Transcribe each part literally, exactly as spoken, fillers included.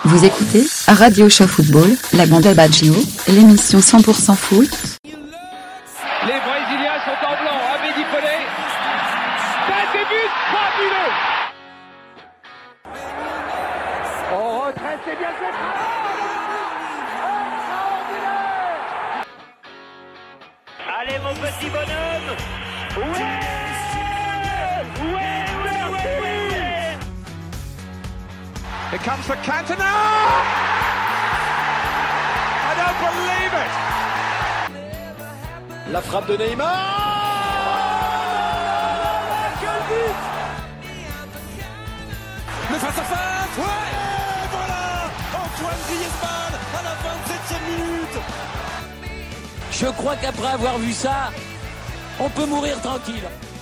Vous écoutez Radio Show Football, la bande Baggio, l'émission cent pour cent foot. Les Brésiliens sont en blanc, Abedi Pelé. C'est des buts fabuleux. On retraite, c'est bien fait. Allez mon petit bonhomme. Ouais. Ouais, ouais, ouais, ouais. Here comes the Cantona. I don't believe it. La frappe de Neymar. Quel but. Le face à face. Ouais. Et voilà. Antoine Griezmann à la vingt-septième minute. Je crois qu'après avoir vu ça, on peut mourir tranquille.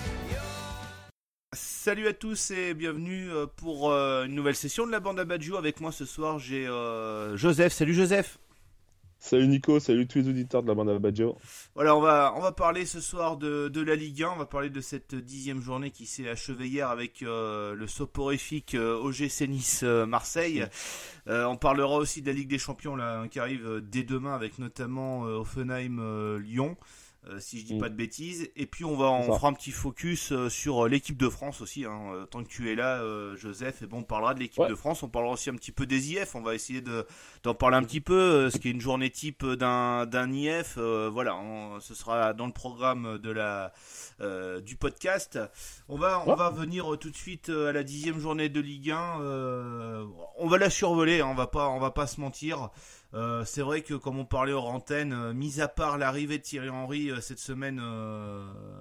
Salut à tous et bienvenue pour une nouvelle session de la bande à Baggio. Avec moi ce soir j'ai euh, Joseph. Salut Joseph. Salut Nico, salut tous les auditeurs de la bande à Baggio. Voilà, on va, on va parler ce soir de, de la Ligue un, on va parler de cette dixième journée qui s'est achevée hier avec euh, le soporifique euh, O G C Nice euh, Marseille. Euh, on parlera aussi de la Ligue des Champions là, qui arrive euh, dès demain avec notamment euh, Hoffenheim euh, Lyon. Euh, si je dis mmh. pas de bêtises, et puis on va on fera un petit focus euh, sur euh, l'équipe de France aussi, hein. euh, tant que tu es là euh, Joseph, et bon on parlera de l'équipe ouais. de France, on parlera aussi un petit peu des I F, on va essayer de d'en parler un petit peu, euh, ce qui est une journée type d'un d'un I F, euh, voilà, on, ce sera dans le programme de la euh, du podcast. On va on ouais. va venir euh, tout de suite euh, à la dixième journée de Ligue un, euh, on va la survoler, hein, on va pas on va pas se mentir. Euh, c'est vrai que comme on parlait hors antenne, euh, mis à part l'arrivée de Thierry Henry euh, cette semaine euh,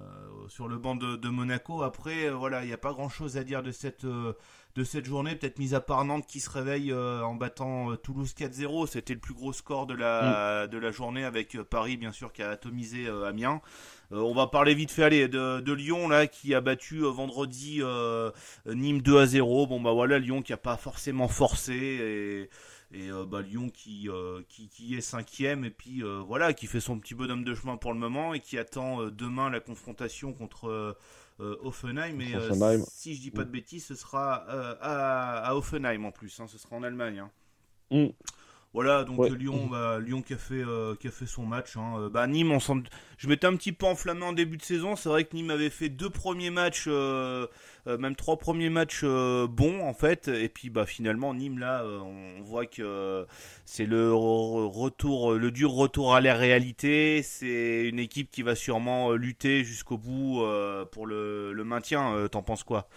sur le banc de, de Monaco, après euh, voilà, il n'y a pas grand chose à dire de cette euh, de cette journée, peut-être mis à part Nantes qui se réveille euh, en battant euh, Toulouse quatre zéro, c'était le plus gros score de la mmh. de la journée, avec euh, Paris bien sûr qui a atomisé euh, Amiens. Euh, on va parler vite fait allez, de, de Lyon là qui a battu euh, vendredi euh, Nîmes deux à zéro. Bon bah voilà, Lyon qui a pas forcément forcé et Et euh, bah, Lyon qui, euh, qui, qui est cinquième et puis euh, voilà, qui fait son petit bonhomme de chemin pour le moment et qui attend euh, demain la confrontation contre euh, euh, Hoffenheim. Et euh, si je dis pas de bêtises, ce sera euh, à, à Hoffenheim en plus, hein, ce sera en Allemagne. Hein. Mm. Voilà, donc ouais. Lyon, bah, Lyon qui a fait euh, qui a fait son match. Hein. Bah Nîmes, on s'en... je m'étais un petit peu enflammé en début de saison. C'est vrai que Nîmes avait fait deux premiers matchs, euh, euh, même trois premiers matchs euh, bons en fait. Et puis bah finalement Nîmes là, euh, on voit que euh, c'est le re- retour, le dur retour à la réalité. C'est une équipe qui va sûrement lutter jusqu'au bout euh, pour le, le maintien. Euh, t'en penses quoi?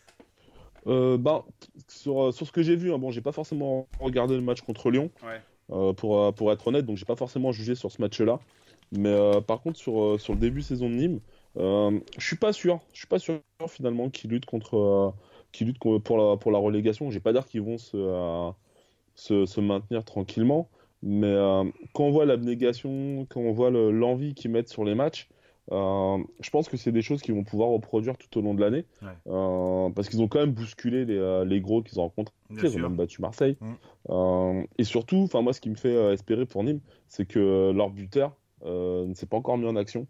Euh, bah, sur, sur ce que j'ai vu, hein, bon, j'ai pas forcément regardé le match contre Lyon, ouais. euh, pour, pour être honnête, donc j'ai pas forcément jugé sur ce match-là. Mais euh, par contre, sur, sur le début de saison de Nîmes, euh, je suis pas sûr, je suis pas sûr finalement qu'ils luttent contre, euh, qu'ils luttent pour la, pour la relégation. Je vais pas dire qu'ils vont se, euh, se, se maintenir tranquillement, mais euh, quand on voit l'abnégation, quand on voit le, l'envie qu'ils mettent sur les matchs. Euh, je pense que c'est des choses qu'ils vont pouvoir reproduire tout au long de l'année, ouais. euh, parce qu'ils ont quand même bousculé les, euh, les gros qu'ils ont rencontrés, Bien ils sûr. ont même battu Marseille. Mmh. Euh, et surtout, enfin moi, ce qui me fait euh, espérer pour Nîmes, c'est que euh, leur buteur euh, ne s'est pas encore mis en action,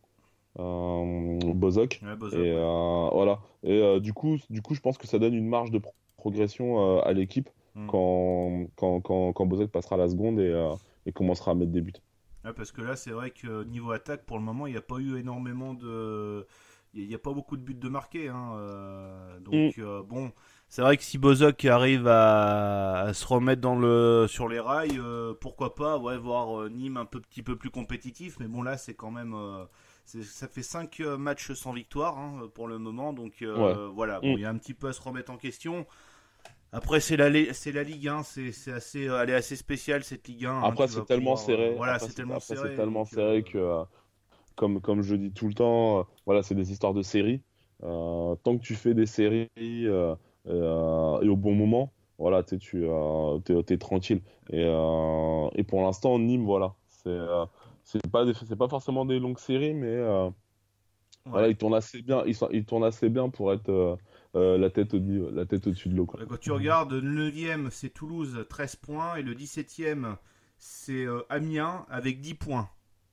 euh, Bozok. Ouais, Bozok. Et euh, voilà. Et euh, du coup, du coup, je pense que ça donne une marge de pro- progression euh, à l'équipe mmh. quand quand quand quand Bozok passera à la seconde et, euh, et commencera à mettre des buts. Ouais, parce que là, c'est vrai que niveau attaque, pour le moment, il n'y a pas eu énormément de... Il n'y a, a pas beaucoup de buts de marqués. Hein. Euh, donc, mm. euh, bon, c'est vrai que si Bozok arrive à, à se remettre dans le, sur les rails, euh, pourquoi pas ouais, voir euh, Nîmes un peu, petit peu plus compétitif. Mais bon, là, c'est quand même... Euh, c'est, ça fait cinq matchs sans victoire hein, pour le moment. Donc, euh, ouais. voilà, bon, il mm. y a un petit peu à se remettre en question. Après c'est la c'est la Ligue un, c'est c'est assez elle est assez spéciale cette Ligue un. Après hein, c'est tellement pouvoir, serré. Euh, voilà, après, c'est, c'est tellement après, serré. C'est tellement donc, serré euh... que euh, comme comme je dis tout le temps, euh, voilà, c'est des histoires de séries. Euh, tant que tu fais des séries euh, euh, et au bon moment, voilà, t'es tu euh, t'es, t'es tranquille. Et euh, et pour l'instant Nîmes, voilà, c'est euh, c'est pas des, c'est pas forcément des longues séries, mais euh, ouais. voilà, ils tournent assez bien. Ils, sont, ils tournent assez bien pour être euh, Euh, la, tête au, la tête au-dessus de l'eau. Quoi. Quand tu regardes, le neuvième c'est Toulouse, treize points, et le dix-septième c'est euh, Amiens avec dix points.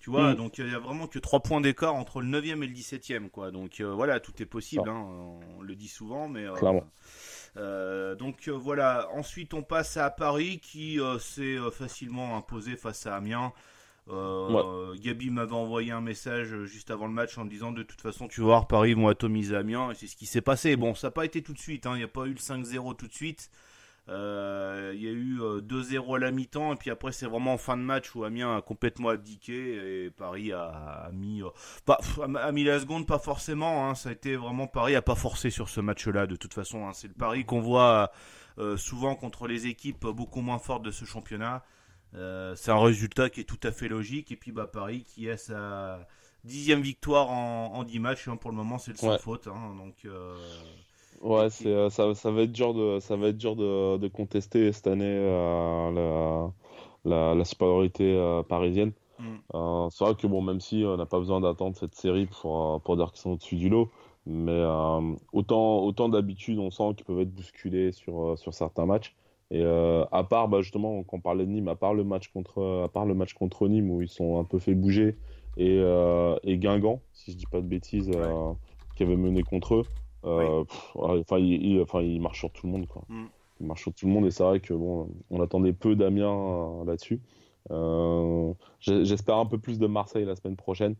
Tu vois, Mm. donc il y a vraiment que trois points d'écart entre le neuvième et le dix-septième, quoi. Donc euh, voilà, tout est possible, hein, on le dit souvent, mais... Euh, Clairement. Euh, donc euh, voilà, ensuite on passe à Paris qui euh, s'est euh, facilement imposé face à Amiens. Euh, ouais. Gabi m'avait envoyé un message juste avant le match en me disant de toute façon tu vas voir, Paris vont atomiser Amiens, et c'est ce qui s'est passé. Bon, ça n'a pas été tout de suite, il hein, n'y a pas eu le cinq zéro tout de suite. Il euh, y a eu euh, deux zéro à la mi-temps, et puis après c'est vraiment en fin de match où Amiens a complètement abdiqué et Paris a, a mis euh, pas, a mis la seconde, pas forcément, hein, ça a été vraiment, Paris a pas forcé sur ce match-là de toute façon, hein, c'est le Paris qu'on voit euh, souvent contre les équipes beaucoup moins fortes de ce championnat. Euh, c'est un résultat qui est tout à fait logique, et puis bah, Paris qui a sa dixième victoire en, en dix matchs, hein, pour le moment c'est le sans ouais. faute, hein, donc... Euh... Ouais, c'est, euh, ça, ça va être dur de, ça va être dur de, de contester cette année euh, la, la, la supériorité euh, parisienne. Mm. Euh, c'est vrai que bon, même si on n'a pas besoin d'attendre cette série pour, pour dire qu'ils sont au-dessus du lot, mais euh, autant, autant d'habitude, on sent qu'ils peuvent être bousculés sur, sur certains matchs. Et euh, à part, bah, justement, quand on parlait de Nîmes, à part le match contre, à part le match contre Nîmes où ils sont un peu fait bouger, et, euh, et Guingamp, si je dis pas de bêtises, ouais. euh, qui avait mené contre eux. Euh, oui. pff, enfin, il, il, enfin, il marche sur tout le monde, quoi. Mm. Il marche sur tout le monde, et c'est vrai que bon, on attendait peu d'Amiens euh, là-dessus. Euh, j'espère un peu plus de Marseille la semaine prochaine.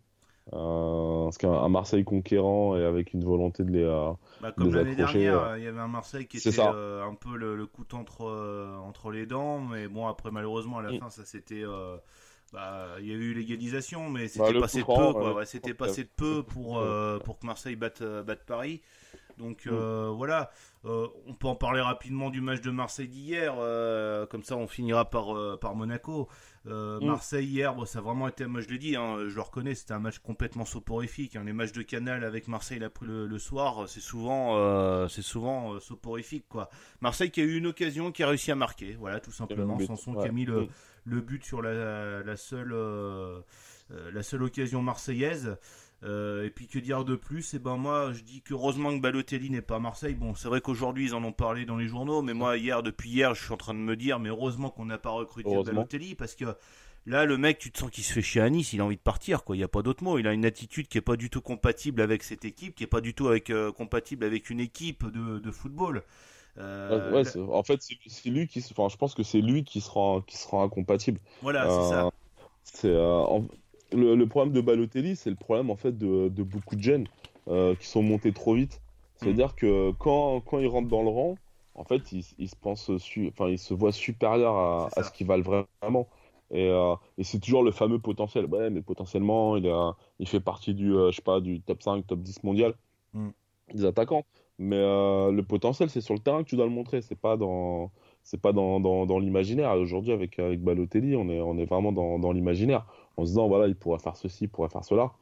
Euh, parce qu'un Marseille conquérant et avec une volonté de les, euh, bah, comme de les l'année accrocher. dernière, euh... il y avait un Marseille qui était euh, un peu le, le couteau entre, euh, entre les dents, mais bon, après malheureusement à la mm. fin ça c'était. Euh... Bah, il y a eu l'égalisation, mais c'était bah, passé de peu, quoi. Ouais, c'était passé de peu pour euh, pour que Marseille batte batte Paris. Donc euh, mmh. voilà, euh, on peut en parler rapidement du match de Marseille d'hier, euh, comme ça on finira par euh, par Monaco. Euh, mmh. Marseille hier, bon, ça a vraiment été, moi je l'ai dit, hein, je le reconnais, c'était un match complètement soporifique. Hein. Les matchs de Canal avec Marseille le, le soir, c'est souvent euh, c'est souvent euh, soporifique, quoi. Marseille qui a eu une occasion, qui a réussi à marquer, voilà, tout simplement. Sanson ouais. qui a mis le, mmh. le but sur la, la seule euh, la seule occasion marseillaise. Euh, et puis que dire de plus, et ben moi je dis que heureusement que Balotelli n'est pas à Marseille. Bon, c'est vrai qu'aujourd'hui ils en ont parlé dans les journaux, mais moi hier, depuis hier, je suis en train de me dire mais heureusement qu'on n'a pas recruté Balotelli, parce que là le mec, tu te sens qu'il se fait chier à Nice, il a envie de partir, quoi. Il y a pas d'autre mot. Il a une attitude qui est pas du tout compatible avec cette équipe, qui est pas du tout avec euh, compatible avec une équipe de, de football. Euh, ouais, c'est, en fait c'est, c'est lui qui, enfin je pense que c'est lui qui sera qui sera incompatible. Voilà, euh, c'est ça. C'est euh, en... Le, le problème de Balotelli, c'est le problème en fait de, de beaucoup de jeunes euh, qui sont montés trop vite. C'est-à-dire mmh. que quand, quand ils rentrent dans le rang, en fait, ils, ils se pensent, su, enfin, ils se voient supérieurs à, à ce qu'ils valent vraiment. Et, euh, et c'est toujours le fameux potentiel. Ouais, mais potentiellement, il, a, il fait partie du, euh, je sais pas, du top cinq, top dix mondial mmh. des attaquants. Mais euh, le potentiel, c'est sur le terrain que tu dois le montrer. C'est pas dans, c'est pas dans, dans, dans l'imaginaire. Aujourd'hui, avec, avec Balotelli, on est, on est vraiment dans, dans l'imaginaire. En se disant, voilà, il pourrait faire ceci, il pourrait faire cela.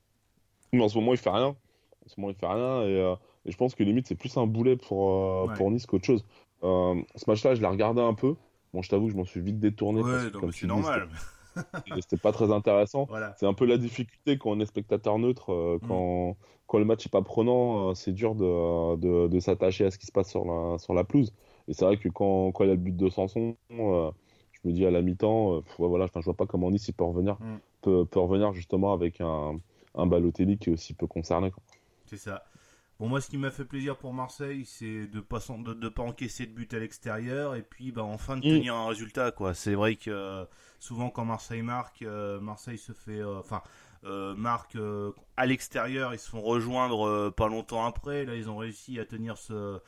Mais en ce moment, il fait rien. En ce moment, il fait rien. Et, euh, et je pense que limite, c'est plus un boulet pour, euh, ouais. pour Nice qu'autre chose. Euh, ce match-là, je l'ai regardé un peu. Bon, je t'avoue, je m'en suis vite détourné. Ouais, parce que, donc comme c'est normal. Dis, c'était, c'était pas très intéressant. Voilà. C'est un peu la difficulté quand on est spectateur neutre. Euh, quand, mm. quand le match n'est pas prenant, euh, c'est dur de, de, de s'attacher à ce qui se passe sur la, sur la pelouse. Et c'est vrai que quand, quand il y a le but de Sanson, euh, je me dis à la mi-temps, euh, ouais, voilà, je vois pas comment Nice il peut revenir, mm. peut, peut revenir justement avec un, un Balotelli qui est aussi peu concerné, quoi. C'est ça. Bon, moi, ce qui m'a fait plaisir pour Marseille, c'est de pas de, de pas encaisser de but à l'extérieur, et puis bah enfin de tenir mm. un résultat, quoi. C'est vrai que euh, souvent quand Marseille marque, euh, Marseille se fait, enfin, euh, euh, marque euh, à l'extérieur, ils se font rejoindre euh, pas longtemps après. Là, ils ont réussi à tenir ce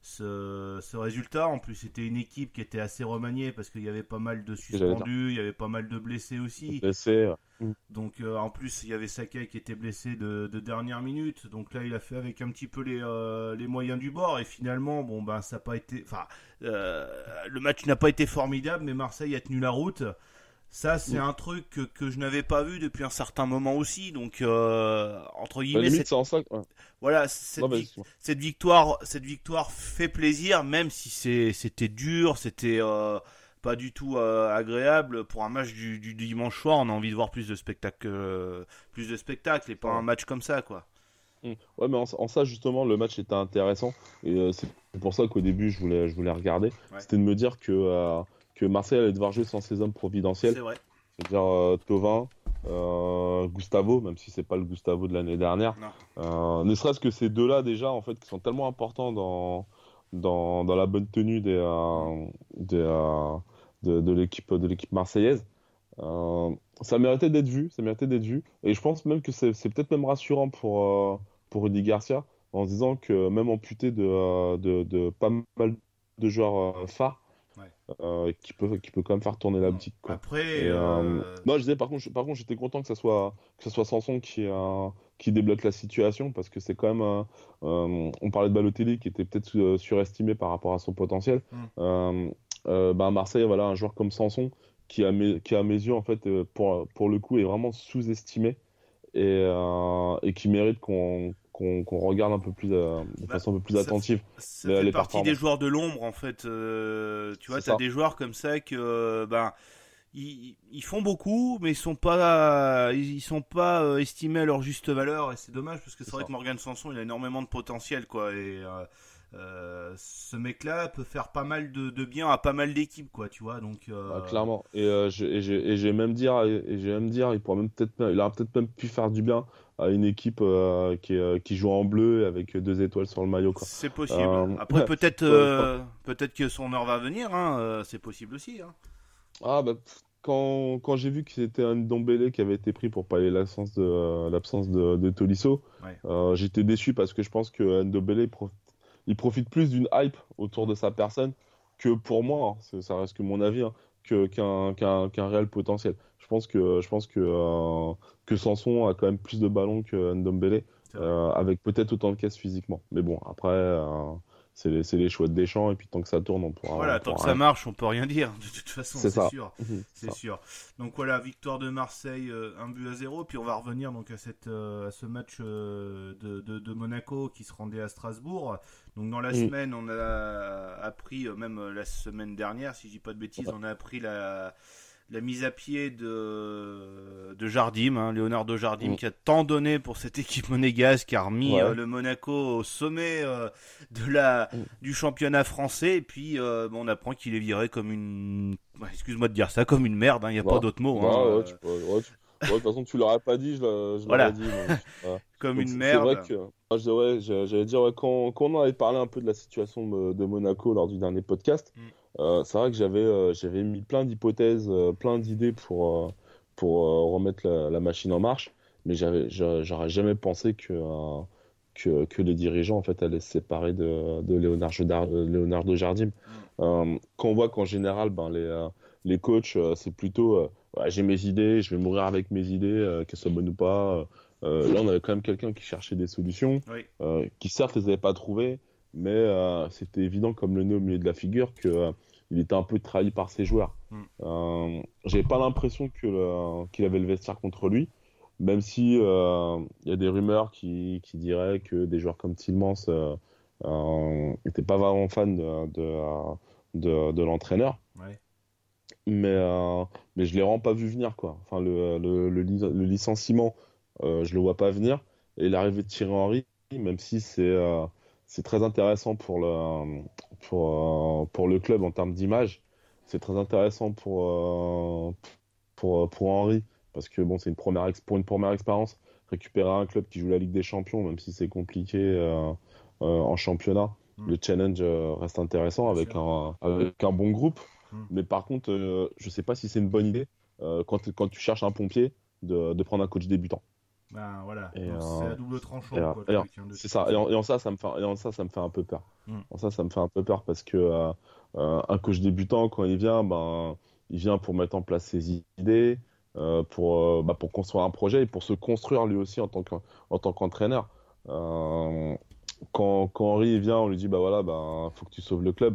Ce, ce résultat. En plus, c'était une équipe qui était assez remaniée parce qu'il y avait pas mal de suspendus, il y avait pas mal de blessés aussi. Blessés, ouais. Donc, euh, en plus, il y avait Sakai qui était blessé de, de dernière minute. Donc là, il a fait avec un petit peu les, euh, les moyens du bord. Et finalement, bon, ben, ça n'a pas été. Enfin, euh, le match n'a pas été formidable, mais Marseille a tenu la route. Ça, c'est mmh. un truc que, que je n'avais pas vu depuis un certain moment aussi. Donc, euh, entre guillemets, limite, cette... c'est ouais. voilà, cette, non, vi... cette victoire, cette victoire fait plaisir, même si c'est, c'était dur, c'était euh, pas du tout euh, agréable pour un match du, du dimanche soir. On a envie de voir plus de spectacles, euh, plus de spectacles, et pas ouais. un match comme ça, quoi. Mmh. Ouais, mais en, en ça justement, le match était intéressant, et euh, c'est pour ça qu'au début, je voulais, je voulais regarder. Ouais. C'était de me dire que. Euh, que Marseille allait devoir jouer sans ses hommes providentiels. C'est vrai. C'est-à-dire euh, Thauvin, euh, Gustavo, même si c'est pas le Gustavo de l'année dernière. Euh, ne serait-ce que ces deux-là déjà, en fait, qui sont tellement importants dans dans, dans la bonne tenue des, euh, des euh, de, de l'équipe de l'équipe marseillaise. Euh, ça méritait d'être vu, ça méritait d'être vu. Et je pense même que c'est, c'est peut-être même rassurant pour euh, pour Rudy Garcia, en se disant que même amputé de euh, de, de pas mal de joueurs euh, phares. Euh, qui peut qui peut quand même faire tourner la boutique, quoi. Après et, euh... euh... non, je disais par contre par contre j'étais content que ça soit que ça soit Sanson qui euh, qui débloque la situation, parce que c'est quand même euh, euh, on parlait de Balotelli qui était peut-être euh, surestimé par rapport à son potentiel. mm. euh, euh, bah, à Marseille, voilà, un joueur comme Sanson qui à mes qui à mes yeux en fait pour pour le coup est vraiment sous-estimé et euh, et qui mérite qu'on Qu'on, qu'on regarde un peu plus euh, de bah, façon un peu plus attentive. Ça, ça les, fait les partie des joueurs de l'ombre, en fait. Euh, tu vois, tu as des joueurs comme ça que euh, ben ils, ils font beaucoup, mais ils sont pas ils sont pas euh, estimés à leur juste valeur, et c'est dommage parce que c'est, c'est vrai ça. que Morgan Sanson, il a énormément de potentiel, quoi, et euh, euh, ce mec-là peut faire pas mal de, de bien à pas mal d'équipes, quoi, tu vois, donc euh... ah, clairement. Et, euh, je, et, j'ai, et j'ai même dire et, et j'ai même dire il pourrait même peut-être il aurait peut-être même pu faire du bien à une équipe euh, qui, euh, qui joue en bleu avec deux étoiles sur le maillot, quoi. C'est possible. Euh... Après peut-être euh, peut-être que son heure va venir, hein, euh, c'est possible aussi, hein. Ah bah quand, quand j'ai vu que c'était un Ndombele qui avait été pris pour pallier l'absence de euh, l'absence de, de Tolisso, ouais. euh, j'étais déçu parce que je pense que Ndombele prof... il profite plus d'une hype autour de sa personne que pour moi, hein, ça reste que mon avis, hein, que, qu'un, qu'un, qu'un réel potentiel. Je pense que je pense que euh, que Sanson a quand même plus de ballons que Ndombele, euh, avec peut-être autant de caisses physiquement. Mais bon, après euh, c'est les, c'est les choix de Deschamps, et puis tant que ça tourne, on pourra. Voilà, on tant pourra que rien. Ça marche, on peut rien dire. De toute façon, c'est, c'est ça. sûr. Mmh, c'est ça. sûr. Donc voilà, victoire de Marseille, euh, un but à zéro. Puis on va revenir donc à cette euh, à ce match euh, de, de, de Monaco qui se rendait à Strasbourg. Donc dans la mmh. semaine, on a appris, euh, même la semaine dernière, si je dis pas de bêtises, ouais. on a appris la la mise à pied de, de Jardim, hein, Leonardo Jardim, mmh. qui a tant donné pour cette équipe monégasque, qui a remis ouais. euh, le Monaco au sommet euh, de la, mmh. du championnat français. Et puis, euh, bon, on apprend qu'il est viré comme une... Excuse-moi de dire ça, comme une merde, il hein, n'y a bah, pas d'autre mot. Bah, hein, ouais, tu peux, ouais, tu... ouais, de toute façon, tu l'aurais pas dit, je, l'a, je voilà. l'aurais dit. Mais, ouais. Comme donc, une c'est, merde. C'est vrai que, moi, je dirais, j'allais dire, ouais, quand, quand on avait parlé un peu de la situation de, de Monaco lors du dernier podcast, mmh. Euh, c'est vrai que j'avais, euh, j'avais mis plein d'hypothèses, euh, plein d'idées pour, euh, pour euh, remettre la, la machine en marche, mais j'avais, j'aurais jamais pensé que, euh, que, que les dirigeants en fait, allaient se séparer de, de Leonardo, Leonardo Jardim. Mm. Euh, quand on voit qu'en général, ben, les, euh, les coachs, euh, c'est plutôt euh, ouais, j'ai mes idées, je vais mourir avec mes idées, euh, qu'elles soient bonnes ou pas. Euh, là, on avait quand même quelqu'un qui cherchait des solutions, oui. euh, qui certes les avait pas trouvées, mais euh, c'était évident comme le nez au milieu de la figure que euh, il était un peu trahi par ses joueurs. Mm. Euh, j'avais pas l'impression que le, qu'il avait le vestiaire contre lui, même si il euh, y a des rumeurs qui, qui diraient que des joueurs comme Tielemans euh, euh, n'étaient pas vraiment fans de, de, de, de l'entraîneur. Ouais. Mais, euh, mais je les rends pas vu venir, quoi. Enfin, le, le, le, le licenciement, euh, je le vois pas venir. Et l'arrivée de Thierry Henry, même si c'est euh, c'est très intéressant pour le, pour, pour le club en termes d'image. C'est très intéressant pour, pour, pour Henry, parce que bon, c'est une première, pour une première expérience, récupérer un club qui joue la Ligue des Champions, même si c'est compliqué euh, euh, en championnat, mmh. le challenge euh, reste intéressant avec un, avec un bon groupe. Mmh. Mais par contre, euh, je ne sais pas si c'est une bonne idée, euh, quand, quand tu cherches un pompier, de, de prendre un coach débutant. Ben voilà, et, euh, c'est à double tranchant. Et, quoi, et, et, c'est ça. Et en, et en ça, ça me fait, et en ça, ça me fait un peu peur. Mm. En ça, ça me fait un peu peur parce que euh, euh, un coach débutant, quand il vient, ben, il vient pour mettre en place ses idées, euh, pour, euh, bah, pour construire un projet et pour se construire lui aussi en tant que, en tant qu'entraîneur. Euh, quand, quand Henry vient, on lui dit bah voilà, ben, faut que tu sauves le club.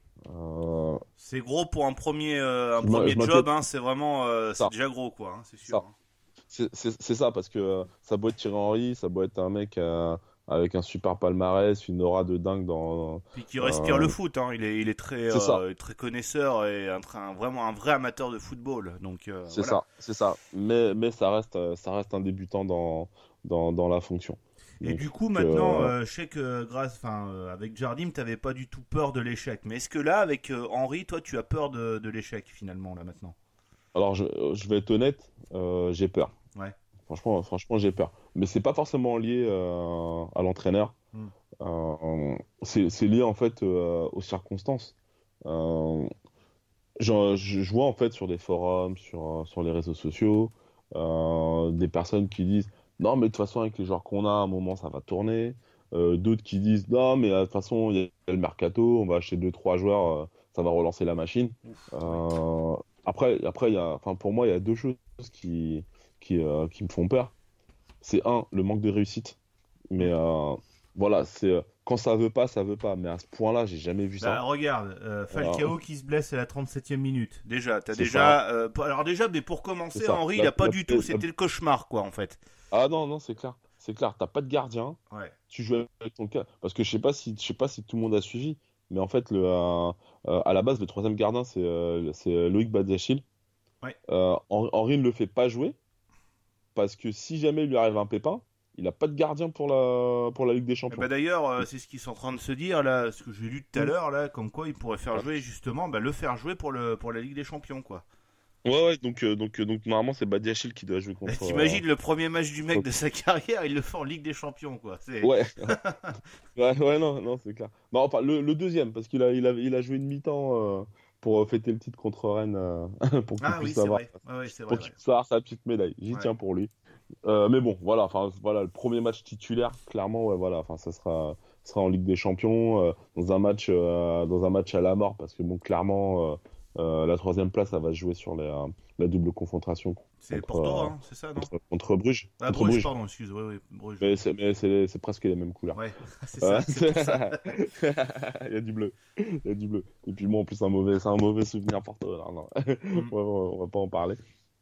Euh... C'est gros pour un premier, euh, un premier job. Hein, c'est vraiment, euh, c'est déjà gros, quoi. Hein, c'est sûr. Ça. C'est, c'est, c'est ça, parce que euh, ça doit être Thierry Henry, ça doit être un mec euh, avec un super palmarès, une aura de dingue dans. Puis qui respire euh, le foot, hein. il est, il est très, euh, très connaisseur et un, un, vraiment un vrai amateur de football. Donc, euh, c'est voilà. ça, c'est ça. Mais, mais ça reste, ça reste un débutant dans, dans, dans la fonction. Et donc, du coup, maintenant, euh, je sais que grâce, enfin, euh, avec Jardim, t'avais pas du tout peur de l'échec. Mais est-ce que là, avec euh, Henry, toi, tu as peur de, de l'échec finalement là maintenant? Alors, je, je vais être honnête, euh, j'ai peur. Ouais. Franchement, franchement, j'ai peur. Mais c'est pas forcément lié euh, à l'entraîneur. Mm. Euh, c'est, c'est lié en fait euh, aux circonstances. Euh, je, je vois en fait sur des forums, sur, sur les réseaux sociaux, euh, des personnes qui disent non, mais de toute façon, avec les joueurs qu'on a, à un moment, ça va tourner. Euh, d'autres qui disent non, mais de toute façon, il y a le mercato, on va acheter deux trois joueurs, euh, ça va relancer la machine. Ouf, Euh, après, après, il y a, enfin, pour moi, il y a deux choses qui, qui, euh, qui me font peur. C'est un, le manque de réussite. Mais euh, voilà, c'est euh, quand ça veut pas, ça veut pas. Mais à ce point-là, j'ai jamais vu ça. Bah, regarde, euh, Falcao Alors, qui se blesse à la trente-septième minute. Déjà, t'as c'est déjà. Euh, alors déjà, mais pour c'est commencer, ça. Henry, La- il a pas la- du tout. la- C'était le cauchemar, quoi, en fait. Ah non, non, c'est clair. C'est clair. T'as pas de gardien. Ouais. Tu joues avec ton cas. Parce que je sais pas si, je sais pas si tout le monde a suivi. Mais en fait, le, euh, euh, à la base, le troisième gardien, c'est euh, c'est Loïc Badiachil. Ouais. Euh, Hen- Henry ne le fait pas jouer. Parce que si jamais il lui arrive un pépin, il a pas de gardien pour la, pour la Ligue des Et Champions. bah d'ailleurs, euh, c'est ce qu'ils sont en train de se dire là, ce que j'ai lu tout à Mm. l'heure là, comme quoi ils pourraient faire Ouais. jouer justement, bah, le faire jouer pour le pour la Ligue des Champions, quoi. Ouais, ouais, donc, euh, donc, euh, donc normalement c'est Badiachil qui doit jouer Bah, contre. t'imagines le premier match du mec contre- de sa carrière, il le fait en Ligue des Champions, quoi. C'est... euh, Ouais, ouais, ouais, non, non, c'est clair. Non, enfin, le, le deuxième, parce qu'il a, il a, il a joué une mi-temps euh, pour fêter le titre contre Rennes, euh, pour qu'il Ah oui, puisse c'est avoir, vrai. Ouais, ouais, c'est vrai. pour Ouais. qu'il puisse avoir sa petite médaille. J'y Ouais. tiens pour lui. Euh, mais bon, voilà, enfin, voilà, le premier match titulaire, clairement, ouais, voilà, enfin, ça sera, sera en Ligue des Champions, euh, dans un match, euh, dans un match à la mort, parce que bon, clairement, euh, euh, la troisième place, ça va se jouer sur la, la double confrontation C'est contre, Porto, euh, hein, c'est ça, non? contre, contre Bruges. Ah, Contre Bruges, Bruges. pardon, excuse, ouais, ouais, Bruges. Mais c'est, mais c'est, c'est presque les mêmes couleurs. Ouais, c'est ça, Ouais. c'est pour ça. Il y a du bleu. Il y a du bleu. Et puis moi, en plus, c'est un mauvais, c'est un mauvais souvenir Porto. Alors, non. Mm. Ouais, on va pas en parler.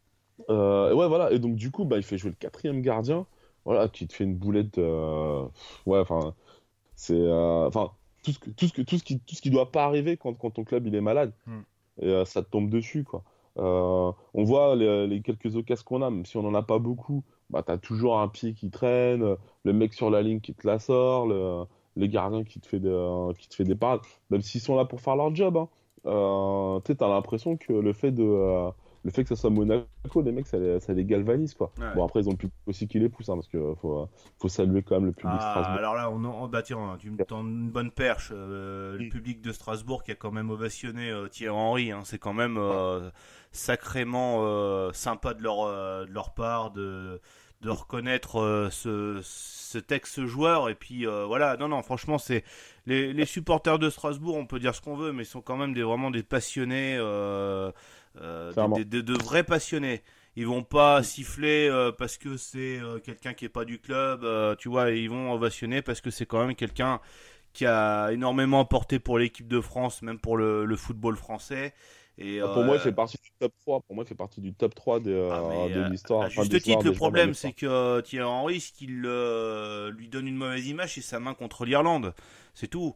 Euh, ouais, voilà. Et donc, du coup, bah, il fait jouer le quatrième gardien. Voilà, qui te fait une boulette. euh, Ouais, enfin, c'est. euh, Enfin, tout ce que, tout ce que, tout ce qui, tout ce qui doit pas arriver quand, quand ton club il est malade. Mm. Et euh, ça te tombe dessus, quoi. Euh, on voit les, les quelques occasions qu'on a, même si on en a pas beaucoup, bah, t'as toujours un pied qui traîne, le mec sur la ligne qui te la sort, le, les gardiens qui te fait des, qui te fait des parades, même s'ils sont là pour faire leur job. Hein. Euh, tu sais, t'as l'impression que le fait de, euh, le fait que ça soit Monaco, les mecs, ça les, ça les galvanise, quoi. Ouais. Bon, après, ils ont le public aussi qui les pousse, hein, parce que faut, faut saluer quand même le public Ah, Strasbourg. alors là, on, en- bah tiens, tu me tends une bonne perche. euh, le Mm. public de Strasbourg qui a quand même ovationné euh, Thierry Henry, hein, c'est quand même euh, sacrément euh, sympa de leur, euh, de leur part de, de reconnaître euh, ce, cet ex-joueur. Et puis euh, voilà, non, non, franchement, c'est les, les supporters de Strasbourg, on peut dire ce qu'on veut, mais ils sont quand même des, vraiment des passionnés, euh, euh, Clairement. des, des- de, de vrais passionnés. Ils vont pas siffler euh, parce que c'est euh, quelqu'un qui est pas du club, euh, tu vois, ils vont ovationner parce que c'est quand même quelqu'un qui a énormément apporté pour l'équipe de France, même pour le, le football français. Et, Pour moi, il euh, fait partie du top trois. Pour moi, il fait partie du top trois de, ah, mais, de euh, l'histoire. à enfin, juste de l'histoire titre, le des joueurs problème, de c'est l'histoire. que euh, Thierry Henry, ce qu'il euh, lui donne une mauvaise image, c'est sa main contre l'Irlande. C'est tout.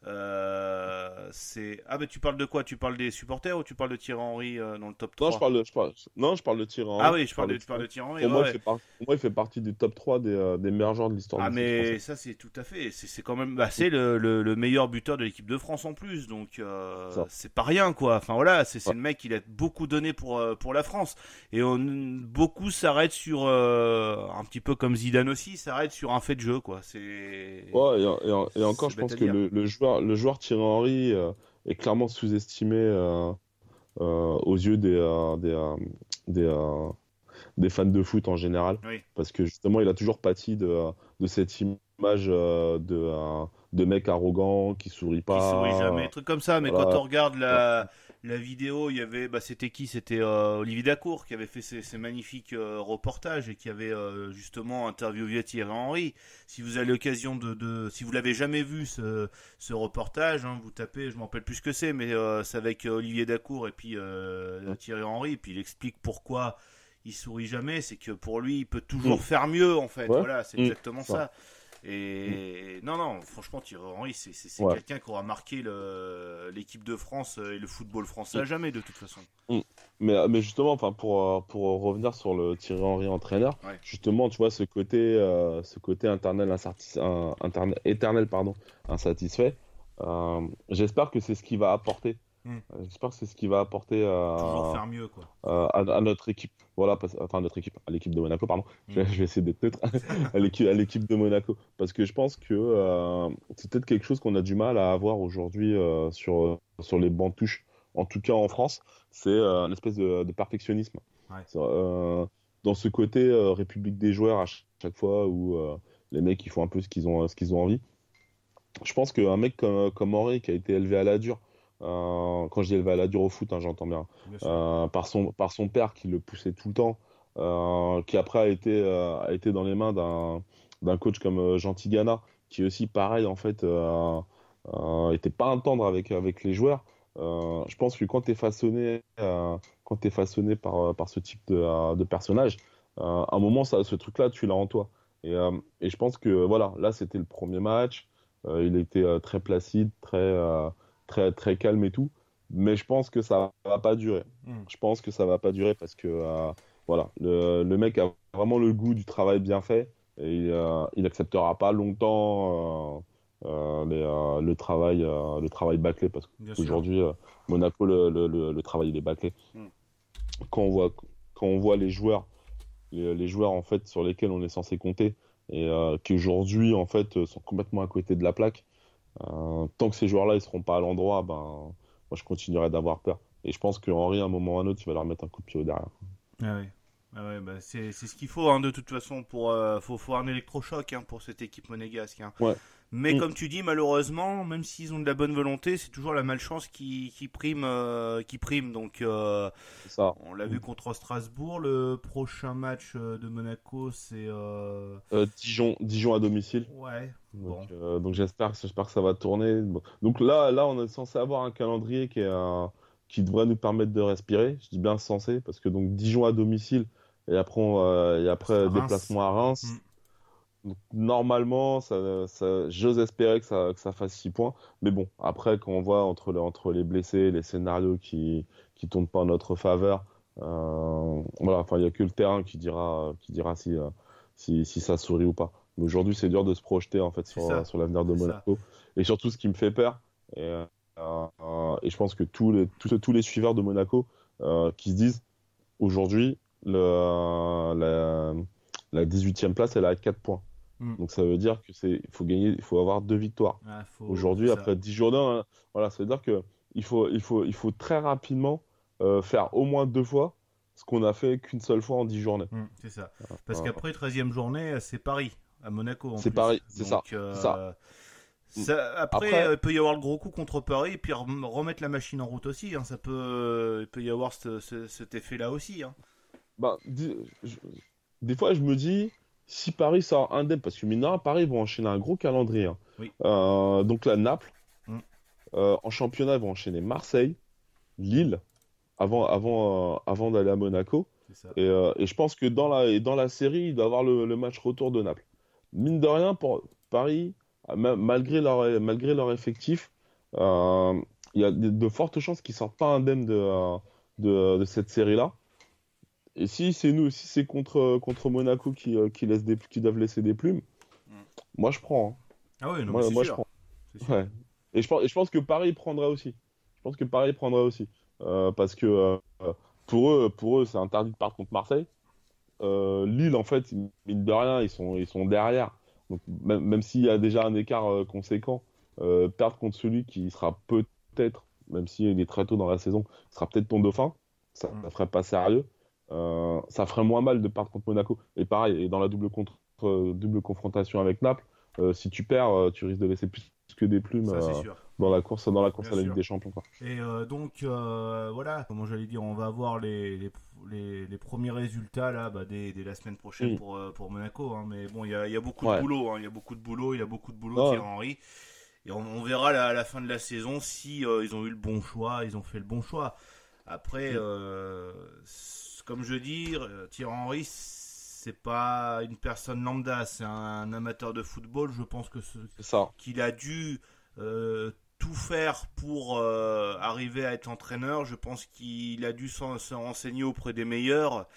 Euh, c'est... Ah, mais tu parles de quoi? Tu parles des supporters ou tu parles de Thierry Henry euh, dans le top trois? Non, je parle de, je parle, non, je parle de Thierry Henry. Ah oui, je parle de, de tu parles de Thierry Henry. Pour, ouais, moi, ouais. il fait par- pour moi, il fait partie du top trois des, euh, des meilleurs joueurs de l'histoire Ah du foot mais français. ça c'est tout à fait, c'est, c'est quand même, bah, c'est le, le, le meilleur buteur de l'équipe de France en plus, donc euh, Ça. c'est pas rien quoi. Enfin voilà, c'est, c'est Ouais. le mec il a beaucoup donné pour euh, pour la France et on, beaucoup s'arrêtent sur euh, un petit peu comme Zidane aussi, s'arrêtent sur un fait de jeu quoi. C'est Ouais, et, et- et encore, c'est je pense bête à que dire. le, le joueur, le joueur Thierry Henry euh, est clairement sous-estimé euh, euh, aux yeux des, euh, des, euh, des, euh, des fans de foot en général. Oui. Parce que justement, il a toujours pâti de, de cette image euh, de, euh, de mec arrogant qui sourit Qui pas. sourit jamais, truc comme ça. Mais Voilà. quand on regarde la, la vidéo, il y avait, bah, c'était qui? C'était euh, Olivier Dacour qui avait fait ces, ces magnifiques euh, reportages et qui avait euh, justement interviewé Thierry Henry. Si vous avez l'occasion de, de, si vous l'avez jamais vu ce, ce reportage, hein, vous tapez, je m'en rappelle plus ce que c'est, mais euh, c'est avec euh, Olivier Dacour et puis euh, Thierry Henry, et puis il explique pourquoi il sourit jamais. C'est que pour lui, il peut toujours Mm. faire mieux en fait. Ouais. Voilà, c'est Mm. exactement Ça. ça. Et non, non, franchement, Thierry Henry, c'est, c'est, c'est Ouais. quelqu'un qui aura marqué le, l'équipe de France et le football français à jamais, de toute façon. Mais, mais justement, enfin, pour, euh, pour revenir sur le Thierry Henry entraîneur, Ouais. justement, tu vois, ce côté, euh, ce côté internel, insatis- un- interne- éternel pardon, insatisfait, euh, j'espère que c'est ce qu'il va apporter Mmh. J'espère que c'est ce qui va apporter à, toujours faire mieux, quoi. À, à notre équipe. Voilà, parce, enfin, notre équipe, à l'équipe de Monaco, pardon. Mmh. Je, vais, je vais essayer d'être neutre. à, l'équipe, à l'équipe de Monaco. Parce que je pense que euh, c'est peut-être quelque chose qu'on a du mal à avoir aujourd'hui euh, sur, sur les bancs de touche. En tout cas, en France, c'est euh, une espèce de, de perfectionnisme. Ouais. Euh, dans ce côté euh, République des joueurs, à chaque, chaque fois où euh, les mecs ils font un peu ce qu'ils ont, ce qu'ils ont envie. Je pense qu'un mec comme, comme Henry, qui a été élevé à la dure, Euh, quand je dis élevé à la dure au foot, hein, j'entends bien, bien euh, par, son, par son père qui le poussait tout le temps, euh, qui après a été, euh, a été dans les mains d'un, d'un coach comme euh, Jean Tigana, qui aussi pareil en fait euh, euh, était pas un tendre avec, avec les joueurs. Euh, je pense que quand tu es façonné, euh, quand t'es façonné par, par ce type de, euh, de personnage, euh, à un moment ça, ce truc-là tu l'as en toi. Et, euh, et je pense que voilà, là c'était le premier match, euh, il était euh, très placide, très euh, très très calme et tout, mais je pense que ça va pas durer. Mm. Je pense que ça va pas durer parce que euh, voilà, le, le mec a vraiment le goût du travail bien fait et euh, il acceptera pas longtemps euh, euh, les, euh, le travail euh, le travail bâclé parce qu'aujourd'hui euh, Monaco le, le, le, le travail il est bâclé. Mm. Quand on voit quand on voit les joueurs les, les joueurs en fait sur lesquels on est censé compter et euh, qui aujourd'hui en fait sont complètement à côté de la plaque. Euh, tant que ces joueurs-là ils seront pas à l'endroit, ben moi je continuerai d'avoir peur. Et je pense que Henry, à un moment ou à un autre, il va leur mettre un coup de pied au derrière. Ah oui. Ah ouais, bah c'est, c'est ce qu'il faut hein, de toute façon pour euh, faut, faut un électrochoc hein, pour cette équipe monégasque. Hein. Ouais. Mais mmh. comme tu dis, malheureusement, même s'ils ont de la bonne volonté, c'est toujours la malchance qui, qui prime, euh, qui prime. Donc, euh, c'est ça. On l'a mmh. vu contre Strasbourg. Le prochain match de Monaco, c'est euh... Euh, Dijon, Dijon à domicile. Ouais. Donc, bon. euh, donc j'espère, j'espère que ça va tourner. Bon. Donc là, là, on est censé avoir un calendrier qui est un, qui devrait nous permettre de respirer. Je dis bien censé parce que donc Dijon à domicile et après, on, euh, et après déplacement à Reims. Mmh. Donc, normalement, ça, ça, j'ose espérer que ça, que ça fasse six points. Mais bon, après, quand on voit entre, le, entre les blessés, les scénarios qui qui tournent pas en notre faveur, euh, voilà, enfin, il n'y a que le terrain qui dira, qui dira si, euh, si, si ça sourit ou pas. Mais aujourd'hui, c'est dur de se projeter en fait sur, sur l'avenir de Monaco. Et surtout, ce qui me fait peur, et, euh, euh, et je pense que tous les, tous, tous les suiveurs de Monaco euh, qui se disent aujourd'hui, le, la, la dix-huitième place, elle est à quatre points. Mm. Donc ça veut dire que c'est, il faut gagner, il faut avoir deux victoires. Ah, faut, aujourd'hui, après dix jours, hein, voilà, ça veut dire que il faut, il faut, il faut très rapidement euh, faire au moins deux fois ce qu'on a fait qu'une seule fois en dix journées. Mm, c'est ça. Parce voilà. qu'après treizième journée, c'est Paris à Monaco. En c'est plus. Paris, c'est Donc, ça. Euh, c'est ça. Ça, après, après, il peut y avoir le gros coup contre Paris et puis remettre la machine en route aussi. Hein. Ça peut, il peut y avoir ce, ce, cet effet-là aussi. Hein. Bah, dis, je, des fois, je me dis, si Paris sort indemne, parce que maintenant, Paris vont enchaîner un gros calendrier. Hein. Oui. Euh, donc là, Naples. Mm. Euh, en championnat, ils vont enchaîner Marseille, Lille, avant, avant, euh, avant d'aller à Monaco. C'est ça. Et, euh, et je pense que dans la, dans la série, il doit y avoir le, le match retour de Naples. Mine de rien, pour Paris, malgré leur, malgré leur effectif, euh, il y a de, de fortes chances qu'ils ne sortent pas indemnes de, de, de cette série-là. Et si c'est nous, si c'est contre, contre Monaco qui, qui, laisse des, qui doivent laisser des plumes, mm. moi je prends. Hein. Ah oui, non, moi, mais c'est moi sûr. je prends. C'est ouais. Et, je pense, et je pense que Paris prendra aussi. Je pense que Paris prendra aussi. Euh, parce que euh, pour eux, pour eux, c'est interdit de perdre contre Marseille. Euh, Lille, en fait, mine de rien, ils sont, ils sont derrière. Donc, même, même s'il y a déjà un écart euh, conséquent, euh, perdre contre celui qui sera peut-être, même s'il est très tôt dans la saison, sera peut-être ton dauphin, ça ne mm. ferait pas sérieux. Euh, ça ferait moins mal de perdre contre Monaco. Et pareil, et dans la double, contre, euh, double confrontation avec Naples, euh, si tu perds, euh, tu risques de laisser plus que des plumes ça, euh, dans la course, dans la course à la Ligue des Champions. Quoi. Et euh, donc, euh, voilà, comment j'allais dire, on va avoir les, les, les, les premiers résultats là, bah, dès, dès la semaine prochaine oui. pour, euh, pour Monaco. Hein. Mais bon, il y a, y a beaucoup ouais. de boulot. Hein. Il y a beaucoup de boulot, il y a beaucoup de boulot, Thierry Henry. Et on, on verra là, à la fin de la saison si euh, ils ont eu le bon choix, ils ont fait le bon choix. Après, oui. euh, comme je dis, Thierry Henry, c'est pas une personne lambda, c'est un amateur de football. Je pense que ce, ça. qu'il a dû euh, tout faire pour euh, arriver à être entraîneur. Je pense qu'il a dû s'en, se renseigner auprès des meilleurs.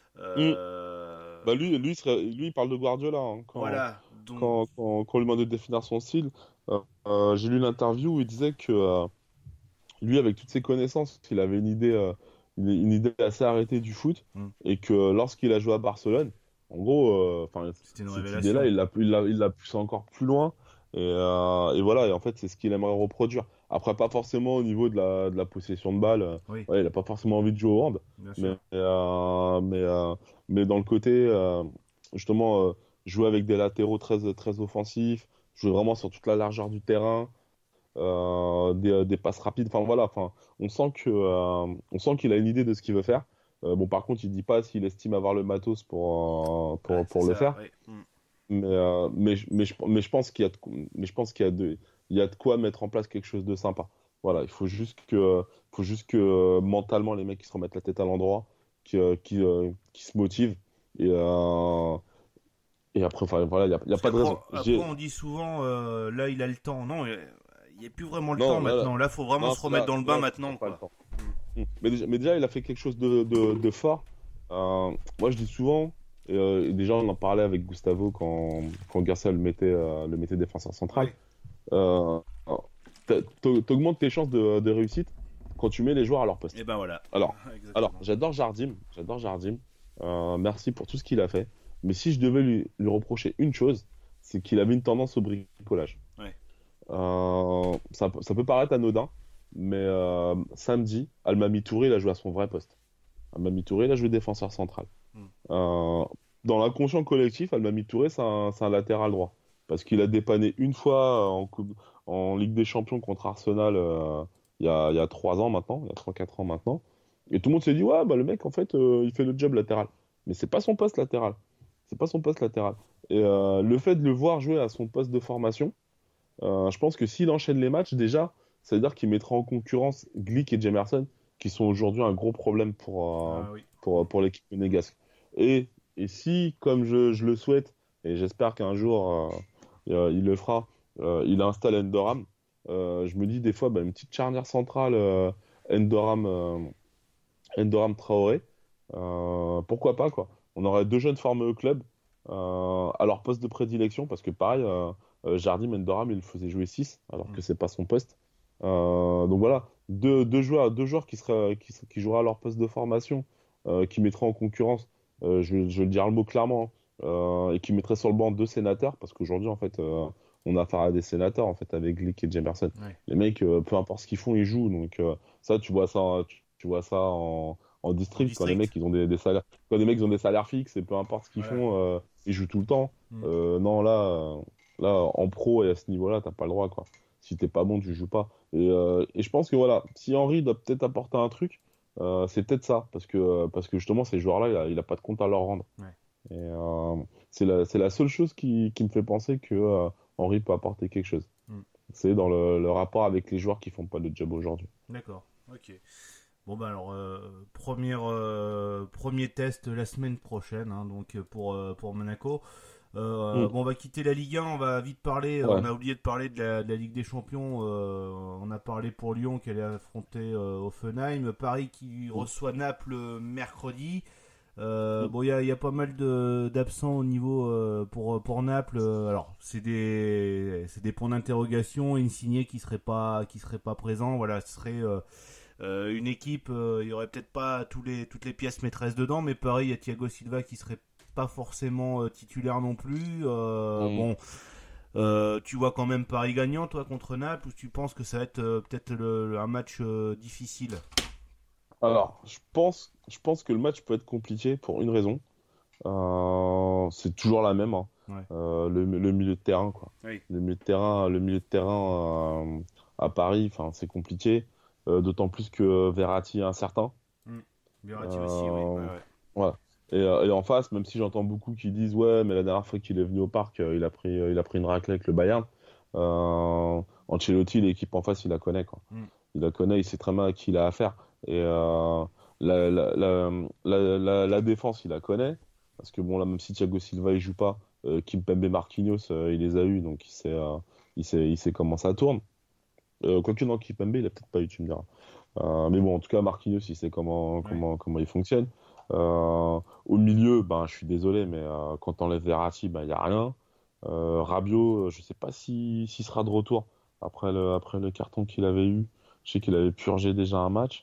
Euh... Mmh. Bah lui, lui, serait, lui, il parle de Guardiola. Hein, quand, voilà. Donc... quand, quand, quand on lui demandait de définir son style, euh, euh, j'ai lu l'interview où il disait que euh, lui, avec toutes ses connaissances, il avait une idée, euh, une, une idée assez arrêtée du foot, Mm. et que lorsqu'il a joué à Barcelone, en gros, enfin, euh, cette idée-là, il l'a, il l'a, il l'a poussé encore plus loin. Et, euh, et voilà, et en fait, c'est ce qu'il aimerait reproduire. Après, pas forcément au niveau de la, de la possession de balle. Oui. Ouais, il n'a pas forcément envie de jouer au hand. Mais, euh, mais, euh, mais dans le côté, euh, justement, euh, jouer avec des latéraux très, très offensifs, jouer vraiment sur toute la largeur du terrain, euh, des, des passes rapides. Enfin, voilà, enfin, on sent que, euh, on sent qu'il a une idée de ce qu'il veut faire. Euh, bon, par contre, il dit pas s'il estime avoir le matos pour, euh, pour, ah, pour le ça, faire. Oui. Mm. Mais, euh, mais, mais, je, mais je pense qu'il y a de, mais je pense qu'il y a de, il y a de quoi mettre en place quelque chose de sympa. Voilà, il faut juste que, faut juste que euh, mentalement les mecs qui se remettent la tête à l'endroit, qui, euh, qui, euh, qui se motivent. Et, euh, et après, enfin, voilà, il n'y a, y a pas de raison. Après, après on dit souvent, euh, là il a le temps. Non, il n'y a plus vraiment le non, temps là, maintenant. Là, il faut vraiment non, se remettre là, dans le bain là, maintenant. Quoi. Le mais, déjà, mais déjà, il a fait quelque chose de, de, de fort. Euh, moi, je dis souvent. Et, euh, et déjà, on en parlait avec Gustavo quand, quand Garcia le mettait, euh, le mettait défenseur central. Oui. Euh, T'augmentes tes chances de, de réussite quand tu mets les joueurs à leur poste. Et ben voilà. Alors, alors j'adore Jardim. J'adore Jardim. Euh, merci pour tout ce qu'il a fait. Mais si je devais lui, lui reprocher une chose, c'est qu'il avait une tendance au bricolage. Ouais. Euh, ça, ça peut paraître anodin, mais euh, samedi, Almami Touré, il a joué à son vrai poste. Almami Touré, il a joué défenseur central. Mm. Euh, dans l'inconscient collectif, Almami Touré, c'est un, un latéral droit. Parce qu'il a dépanné une fois en, coupe, en Ligue des Champions contre Arsenal euh, il y a, il y a trois ans maintenant, il y a trois quatre ans maintenant. Et tout le monde s'est dit, ouais, bah, le mec, en fait, euh, il fait le job latéral. Mais c'est pas son poste latéral. C'est pas son poste latéral. Et euh, le fait de le voir jouer à son poste de formation, euh, je pense que s'il enchaîne les matchs, déjà, ça veut dire qu'il mettra en concurrence Glick et Jemerson, qui sont aujourd'hui un gros problème pour, euh, ah, oui. pour, pour l'équipe monégasque. Et, et si, comme je, je le souhaite, et j'espère qu'un jour euh, il le fera, euh, il installe Endoram, euh, je me dis des fois, bah, une petite charnière centrale euh, Endoram, euh, Endoram Traoré, euh, pourquoi pas, quoi. On aurait deux jeunes formés au club euh, à leur poste de prédilection, parce que pareil, euh, euh, Jardim Endoram, il le faisait jouer six, alors mmh. que c'est pas son poste. Euh, donc voilà, deux, deux, joueurs, deux joueurs qui, seraient, qui, qui joueraient à leur poste de formation, euh, qui mettraient en concurrence, euh, je, je vais le dire le mot clairement, euh, et qui mettraient sur le banc deux sénateurs, parce qu'aujourd'hui, en fait, euh, on a affaire à des sénateurs, en fait, avec Glick et Jemerson. Ouais. Les mecs, euh, peu importe ce qu'ils font, ils jouent. Donc euh, ça, tu vois ça, tu, tu vois ça en, en, district, en district, quand les mecs, ils ont des, des salaires, quand les mecs, ils ont des salaires fixes, et peu importe ce qu'ils ouais. font, euh, ils jouent tout le temps. Mm. Euh, non, là, euh, là, en pro et à ce niveau-là, t'as pas le droit, quoi. Si t'es pas bon, tu joues pas. Et, euh, et je pense que voilà, si Henry doit peut-être apporter un truc, euh, c'est peut-être ça, parce que parce que justement ces joueurs-là, il a, il a pas de compte à leur rendre. Ouais. Et euh, c'est la c'est la seule chose qui qui me fait penser que euh, Henry peut apporter quelque chose. Mm. C'est dans le, le rapport avec les joueurs qui font pas le job aujourd'hui. D'accord. Ok. Bon bah alors euh, première euh, premier test la semaine prochaine, hein, donc pour euh, pour Monaco. Euh, mm. Bon, on va quitter la Ligue un, on va vite parler. Ouais. On a oublié de parler de la, de la Ligue des Champions. Euh, on a parlé pour Lyon qui allait affronter euh, Hoffenheim. Paris qui mm. reçoit Naples mercredi. Euh, mm. Bon, il y a, y a pas mal de, d'absents au niveau euh, pour pour Naples. Alors, c'est des c'est des points d'interrogation. Insigné qui serait pas qui serait pas présent. Voilà, ce serait euh, euh, une équipe. Il euh, y aurait peut-être pas tous les toutes les pièces maîtresses dedans, mais pareil, il y a Thiago Silva qui serait pas forcément euh, titulaire non plus. Euh, mmh. Bon, euh, tu vois quand même Paris gagnant, toi, contre Naples, ou tu penses que ça va être euh, peut-être le, un match euh, difficile? Alors, je pense, je pense que le match peut être compliqué pour une raison. Euh, c'est toujours la même, hein. Ouais. euh, le, le milieu de terrain, quoi. Oui. Le milieu de terrain, le milieu de terrain euh, à Paris, enfin, c'est compliqué. Euh, d'autant plus que Verratti est incertain. Mmh. Verratti euh, aussi, oui. Ouais, ouais. Voilà. Et, euh, et en face, même si j'entends beaucoup qui disent ouais, mais la dernière fois qu'il est venu au parc, euh, il a pris, euh, il a pris une raclée avec le Bayern. Euh, Ancelotti, l'équipe en face, il la connaît, quoi. Mm. Il la connaît, il sait très bien à qui il a affaire. Et euh, la, la, la, la, la, la défense, il la connaît, parce que bon là, même si Thiago Silva il joue pas, euh, Kimpembe, Marquinhos, euh, il les a eu, donc il sait, euh, il sait, il sait comment ça tourne. Euh, quoique dans Kimpembe, il a peut-être pas eu, tu me diras. Euh, mais bon, en tout cas, Marquinhos, il sait comment, ouais. comment, comment il fonctionne. Euh, au milieu, ben, je suis désolé, mais euh, quand t'enlèves Verratti, ben, y a rien. Euh, Rabiot, je sais pas si, s'il sera de retour après le, après le carton qu'il avait eu. je sais qu'il avait purgé déjà un match.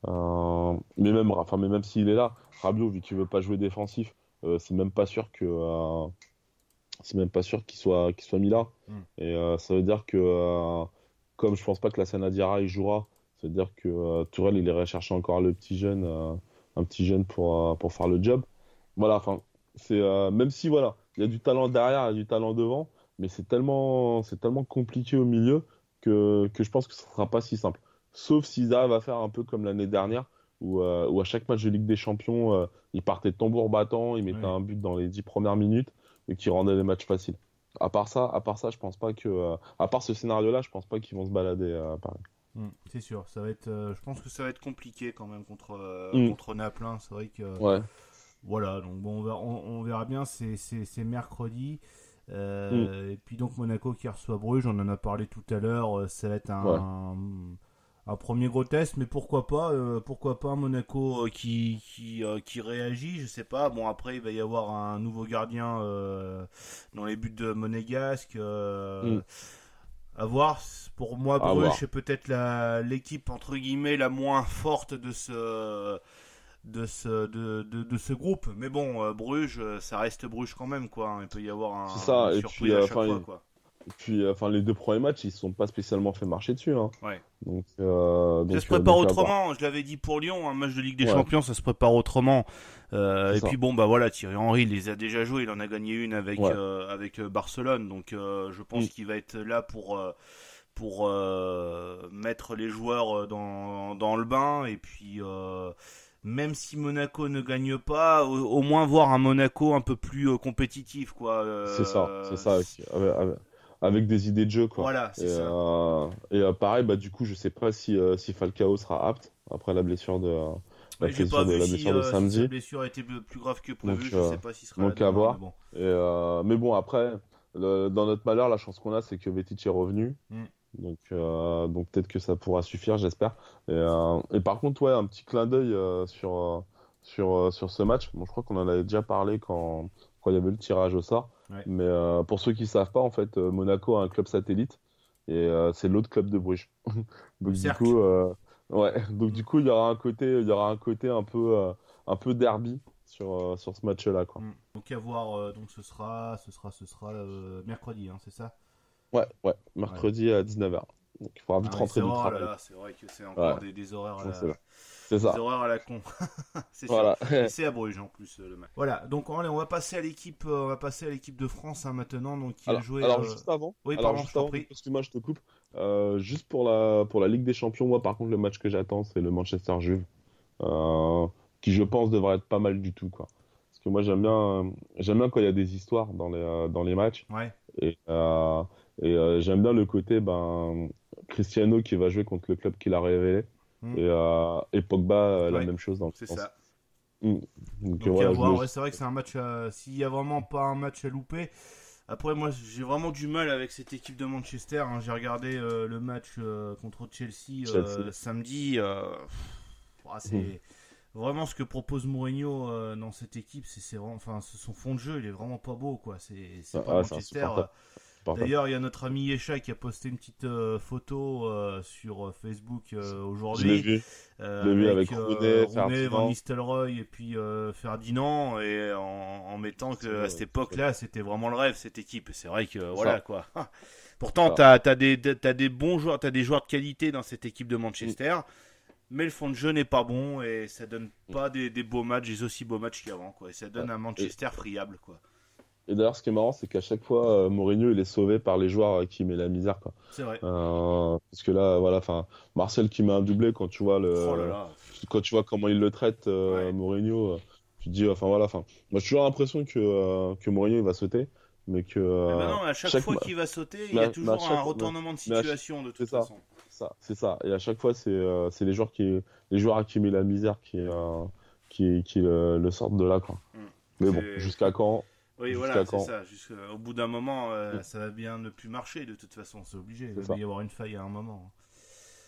Euh, mais même, enfin, mais même s'il est là, Rabiot, vu qu'il veut pas jouer défensif, euh, c'est même pas sûr que, euh, c'est même pas sûr qu'il soit, qu'il soit mis là. Mm. Et euh, ça veut dire que, euh, comme je pense pas que Lassana Diarra il jouera, ça veut dire que euh, Tourelle il irait chercher encore le petit jeune, euh, un petit jeune pour, euh, pour faire le job. Voilà, enfin, c'est euh, même si voilà, il y a du talent derrière, il y a du talent devant, mais c'est tellement, c'est tellement compliqué au milieu que, que je pense que ce sera pas si simple. Sauf s'ils arrivent à faire un peu comme l'année dernière, où, euh, où à chaque match de Ligue des Champions, euh, ils partaient de tambour battant, ils mettaient Oui. un but dans les dix premières minutes et qui rendaient les matchs faciles. À part ça, à part ça, je pense pas que, euh, à part ce scénario-là, je pense pas qu'ils vont se balader euh, à Paris. Mm, c'est sûr, ça va être. Euh, je pense que ça va être compliqué quand même contre euh, Mm. contre Naples. Hein. C'est vrai que. Ouais. Voilà, donc bon, on verra, on, on verra bien. C'est c'est c'est mercredi. Euh, Mm. Et puis donc Monaco qui reçoit Bruges, on en a parlé tout à l'heure. euh, Ça va être un, Ouais. un, un premier gros test, mais pourquoi pas, euh, pourquoi pas un Monaco euh, qui qui euh, qui réagit, je sais pas. Bon après il va y avoir un nouveau gardien euh, dans les buts de Monégasque. Euh, Mm. À voir. Pour moi, À Bruges voir. c'est peut-être la l'équipe entre guillemets la moins forte de ce de ce de, de, de ce groupe. Mais bon, euh, Bruges, euh, ça reste Bruges quand même quoi. hein. Il peut y avoir un, C'est ça, une et surprise puis, à euh, chaque enfin, fois il- quoi. Et puis, euh, enfin, les deux premiers matchs, ils se sont pas spécialement fait marcher dessus. Hein. Ouais. Donc, euh, Ça donc, se euh, prépare donc, à voir. autrement. Je l'avais dit pour Lyon, un match de Ligue des Ouais. Champions, ça se prépare autrement. Euh, C'est et ça. puis bon bah voilà, Thierry Henry il les a déjà joués. Il en a gagné une avec Ouais. euh, avec euh, Barcelone. Donc euh, je pense Mm. qu'il va être là pour euh, pour euh, mettre les joueurs dans, dans le bain et puis euh, même si Monaco ne gagne pas, au, au moins voir un Monaco un peu plus euh, compétitif quoi. Euh, C'est ça, c'est ça, avec, avec- avec- avec des idées de jeu, quoi. Voilà, c'est Et, ça. euh, et euh, pareil, bah, du coup, je sais pas si, euh, si Falcao sera apte après la blessure de, euh, la Ouais, j'ai blessure pas de, vu la si, blessure de euh, si samedi. sa blessure a été plus grave que prévu. Donc, Je euh, sais pas s'il sera donc là à demain, voir. mais bon. Et, euh, mais bon, après, le- dans notre malheur, la chance qu'on a, c'est que Vetic est revenu. Mm. Donc, euh, donc peut-être que ça pourra suffire, j'espère. Et, euh, et par contre, ouais, un petit clin d'œil euh, sur, euh, sur, euh, sur ce match. Bon, je crois qu'on en avait déjà parlé quand, quand il y avait le tirage au sort. Ouais. Mais euh, pour ceux qui ne savent pas, en fait, euh, Monaco a un club satellite et euh, c'est l'autre club de Bruges. donc Le du Cercle. coup, euh, ouais, donc du coup, il y aura un côté, il y aura un côté un peu, euh, un peu derby sur, euh, sur ce match-là, quoi. Mm. Donc à voir. euh, donc ce sera, ce sera, ce sera euh, mercredi, hein, c'est ça. Ouais, ouais, mercredi à dix-neuf heures. Donc il faudra vite Ah oui, rentrer c'est du vrai, travail. là, c'est vrai que c'est encore Ouais. des, des horaires à Ouais, la, c'est vrai. C'est ça. des horaires à la con. c'est Voilà. sûr. Et c'est à Bruges en plus euh, le match. Voilà. Donc allez, on va passer à l'équipe, euh, on va passer à l'équipe de France hein, maintenant, donc qui Alors, a joué. alors, euh, juste avant, Oui, alors, pardon, juste je t'en avant, prie. excuse-moi, je te coupe. Euh, juste pour la, pour la Ligue des Champions, moi par contre, le match que j'attends, c'est le Manchester-Juve, euh, qui je pense devrait être pas mal du tout, quoi. Parce que moi j'aime bien, euh, j'aime bien quand il y a des histoires dans les, euh, dans les matchs. Ouais. Et, euh, et euh, j'aime bien le côté, ben, Cristiano qui va jouer contre le club qu'il a révélé. Mm. Et, euh, et Pogba, euh, la Ouais, même chose dans le C'est sens. ça. Mm. Donc, Donc euh, voilà, à je voir. me- Ouais, c'est vrai que c'est un match. à- S'il y a vraiment pas un match à louper. Après, moi, j'ai vraiment du mal avec cette équipe de Manchester. hein. J'ai regardé euh, le match euh, contre Chelsea, euh, Chelsea. samedi. euh, pff, ah, c'est Mhm. vraiment ce que propose Mourinho euh, dans cette équipe. C'est c'est vraiment, enfin, ce- son fond de jeu, il est vraiment pas beau, quoi. C'est c'est Ah, pas ah, c'est Manchester. insupportable. Insupportable. D'ailleurs, il y a notre ami Yesha qui a posté une petite euh, photo euh, sur Facebook euh, Je l'ai aujourd'hui. vu. Euh, Je l'ai vu avec euh, Rooney, Rooney, Ferdinand. Van Nistelrooy et puis euh, Ferdinand et en, en mettant que C'est- à cette époque-là c'était vraiment le rêve cette équipe. Et c'est vrai que voilà ça. quoi. Pourtant Ça. t'as t'as des t'as des bons joueurs, t'as des joueurs de qualité dans cette équipe de Manchester, mais le fond de jeu n'est pas bon et ça donne pas des, des beaux matchs, des aussi beaux matchs qu'avant quoi. Et ça donne Ouais. un Manchester friable quoi. Et d'ailleurs, ce qui est marrant, c'est qu'à chaque fois, euh, Mourinho, il est sauvé par les joueurs euh, qui met la misère, quoi. C'est vrai. Euh, parce que là, voilà, enfin, Martial qui met un doublé quand tu vois le, Oh là là. quand tu vois comment il le traite, euh, Ouais. Mourinho, euh, tu te dis, enfin voilà, enfin, moi j'ai toujours l'impression que euh, que Mourinho il va sauter, mais que euh, Eh ben non, à chaque, chaque fois ma- qu'il va sauter, il y mais- a mais toujours à chaque- un retournement de mais à- situation de toute c'est ça. façon. ça, c'est ça. Et à chaque fois, c'est euh, c'est les joueurs qui les joueurs à qui met la misère qui euh, qui qui le, le sortent de là, quoi. Mm. Mais bon, C'est- jusqu'à quand? Oui, Jusqu'à voilà, c'est quand ça. Jusqu'au bout d'un moment, euh, Mm. ça va bien ne plus marcher de toute façon, c'est obligé. Il C'est va ça. y avoir une faille à un moment. Ça.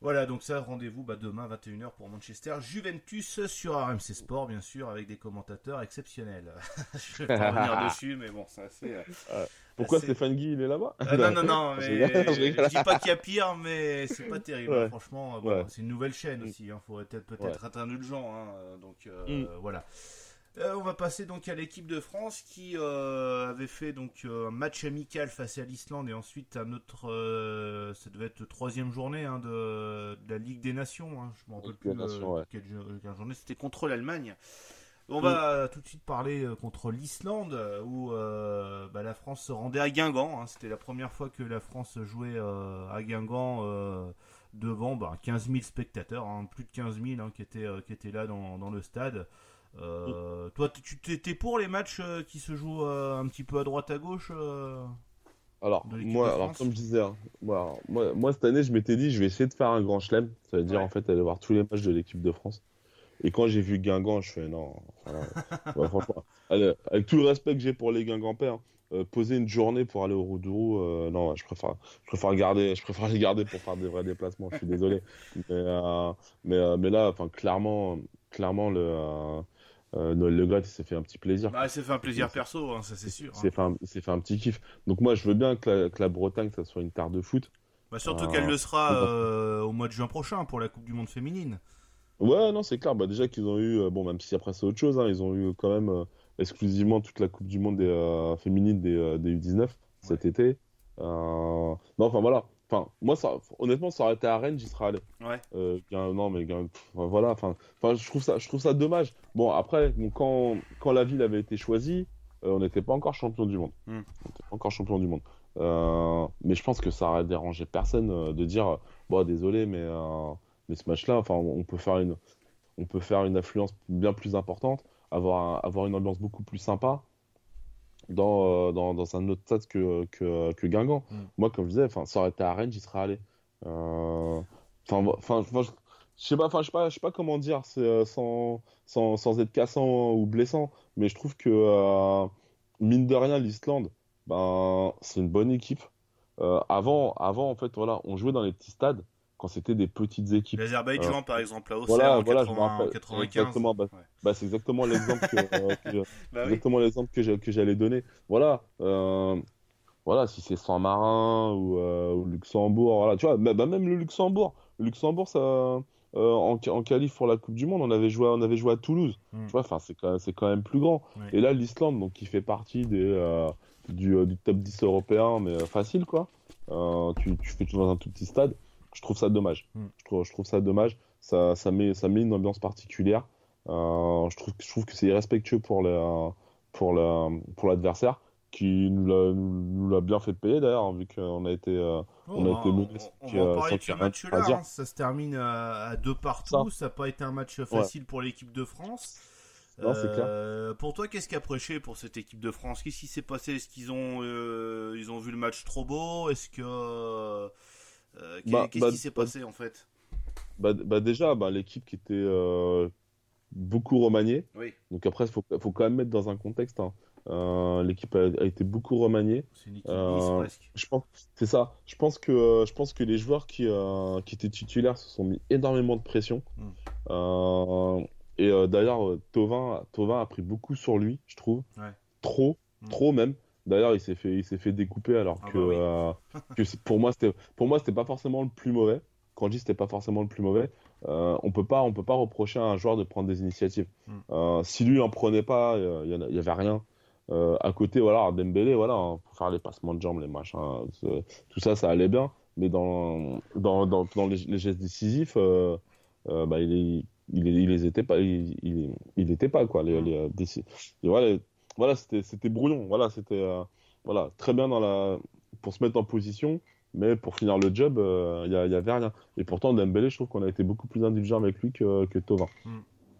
Voilà, donc ça, rendez-vous bah, demain vingt et une heures pour Manchester Juventus sur R M C Sport, bien sûr, avec des commentateurs exceptionnels. Je vais pas revenir dessus, mais bon, c'est assez... Euh, Pourquoi assez... Stéphane Guy, il est là-bas? euh, Non, non, non, mais je dis pas qu'il y a pire, mais c'est pas terrible, ouais. hein, franchement. Bon, ouais. C'est une nouvelle chaîne aussi, il hein, faudrait peut-être, peut-être ouais. être indulgent, hein, donc euh, mm. voilà. Euh, on va passer donc à l'équipe de France qui euh, avait fait donc euh, un match amical face à l'Islande et ensuite un autre, euh, ça devait être la troisième journée hein, de, de la Ligue des Nations. Hein, je me rappelle plus euh, ouais. quelle, quelle journée, c'était contre l'Allemagne. On mmh. va tout de suite parler euh, contre l'Islande où euh, bah, la France se rendait à Guingamp. Hein, c'était la première fois que la France jouait euh, à Guingamp euh, devant bah, quinze mille spectateurs, hein, plus de quinze mille hein, qui étaient euh, qui étaient là dans, dans le stade. Euh, toi, tu t'es pour les matchs euh, qui se jouent euh, un petit peu à droite à gauche euh, Alors, moi, alors comme je disais, hein, moi, moi, moi cette année, je m'étais dit, je vais essayer de faire un grand chelem. Ça veut dire ouais. en fait aller voir tous les matchs de l'équipe de France. Et quand j'ai vu Guingamp, je fais non. Enfin, ouais, franchement, allez, avec tout le respect que j'ai pour les Guingampais, hein, euh, poser une journée pour aller au Roudourou, euh, non, je préfère, je préfère garder, je préfère les garder pour faire des vrais déplacements. Je suis désolé, mais, euh, mais, euh, mais là, enfin, clairement, clairement le. Euh, Euh, Noël Le Graët, il s'est fait un petit plaisir. Bah, il s'est fait un plaisir perso, hein, ça c'est sûr. Il s'est fait, un, fait un petit kiff. Donc moi, je veux bien que la, que la Bretagne, ça soit une terre de foot. Bah, surtout euh, qu'elle le sera euh, au mois de juin prochain pour la Coupe du Monde féminine. Ouais, non, c'est clair. Bah, déjà qu'ils ont eu, euh, bon, même si après c'est autre chose, hein, ils ont eu quand même euh, exclusivement toute la Coupe du Monde des, euh, féminine des, euh, des U dix-neuf ouais. cet été. Euh... Non, enfin voilà. Enfin, moi, ça, honnêtement, ça aurait été à Rennes, j'y serais allé. Ouais. Euh, non, mais pff, voilà. Enfin, enfin, je trouve ça, je trouve ça dommage. Bon, après, bon, quand, quand la ville avait été choisie, euh, on n'était pas encore champion du monde. Mm. On n'était pas encore champion du monde. Euh, mais je pense que ça aurait dérangé personne euh, de dire, bon, désolé, mais, euh, mais ce match-là, enfin, on peut faire une, on peut faire une affluence bien plus importante, avoir, un, avoir une ambiance beaucoup plus sympa. Dans, euh, dans, dans un autre stade que, que, que Guingamp. Mm. Moi, comme je disais, ça aurait été à Rennes, j'y serais allé. Enfin, euh, je sais pas, je sais pas, je sais pas comment dire, c'est, euh, sans, sans, sans être cassant ou blessant, mais je trouve que, euh, mine de rien, l'Islande, ben, c'est une bonne équipe. Euh, avant, avant, en fait, voilà, on jouait dans les petits stades. Quand c'était des petites équipes. L'Azerbaïdjan, euh, par exemple, à Auxerre, voilà, en voilà, quatre-vingt-quinze. Exactement, bah, ouais. bah, c'est exactement l'exemple que, euh, que, bah, exactement oui. l'exemple que, que j'allais donner. Voilà, euh, voilà, si c'est Saint-Marin ou, euh, ou Luxembourg, voilà, tu vois, bah, bah, même le Luxembourg, le Luxembourg, ça, euh, en, en qualif pour la Coupe du Monde, on avait joué, on avait joué à Toulouse. Mm. Tu vois, enfin, c'est quand, c'est quand même plus grand. Oui. Et là, l'Islande, donc, qui fait partie des, euh, du, euh, du top dix européen, mais euh, facile, quoi. Euh, tu, tu fais tout dans un tout petit stade. Je trouve ça dommage. Mm. Je, trouve, je trouve ça dommage. Ça, ça, met, ça met une ambiance particulière. Euh, je, trouve, je trouve que c'est irrespectueux pour, le, pour, le, pour l'adversaire, qui nous l'a, nous l'a bien fait payer d'ailleurs, hein, vu qu'on a été, euh, oh, on a été mené. On, on va en parler de ce match-là. Hein, ça se termine à, à deux partout. Ça n'a pas été un match facile ouais. pour l'équipe de France. Non, c'est clair. Euh, pour toi, qu'est-ce qui a prêché pour cette équipe de France? Qu'est-ce qui s'est passé? Est-ce qu'ils ont, euh, ils ont vu le match trop beau? Est-ce que euh, bah, qu'est-ce bah, qui s'est bah, passé en fait? bah, bah déjà, bah, l'équipe qui était euh, beaucoup remaniée. Oui. Donc après, il faut, faut quand même mettre dans un contexte. Hein. Euh, l'équipe a, a été beaucoup remaniée. C'est une équipe euh, presque. Je pense, c'est ça. Je pense que, euh, je pense que les joueurs qui, euh, qui étaient titulaires se sont mis énormément de pression. Mm. Euh, et euh, d'ailleurs, Thauvin, Thauvin a pris beaucoup sur lui, je trouve. Ouais. Trop, mm. trop même. D'ailleurs, il s'est fait, il s'est fait découper alors ah que, bah oui. euh, que pour moi, c'était, pour moi, c'était pas forcément le plus mauvais. Quand je dis c'était pas forcément le plus mauvais, euh, on peut pas, on peut pas reprocher à un joueur de prendre des initiatives. Mm. Euh, si lui en prenait pas, il euh, y, y avait rien. Euh, à côté, voilà, Dembélé, voilà, hein, pour faire les passements de jambes, les machins, tout ça, ça allait bien. Mais dans, dans, dans, dans les, les gestes décisifs, euh, euh, bah, il, est, il, est, il les était pas, il, il, il était pas quoi. Les, les, les, et voilà, voilà, c'était, c'était brouillon. Voilà, c'était, euh, voilà, très bien dans la, pour se mettre en position, mais pour finir le job, il euh, y, y avait rien. Et pourtant, Dembélé, je trouve qu'on a été beaucoup plus indulgent avec lui que, que Thauvin. Mm.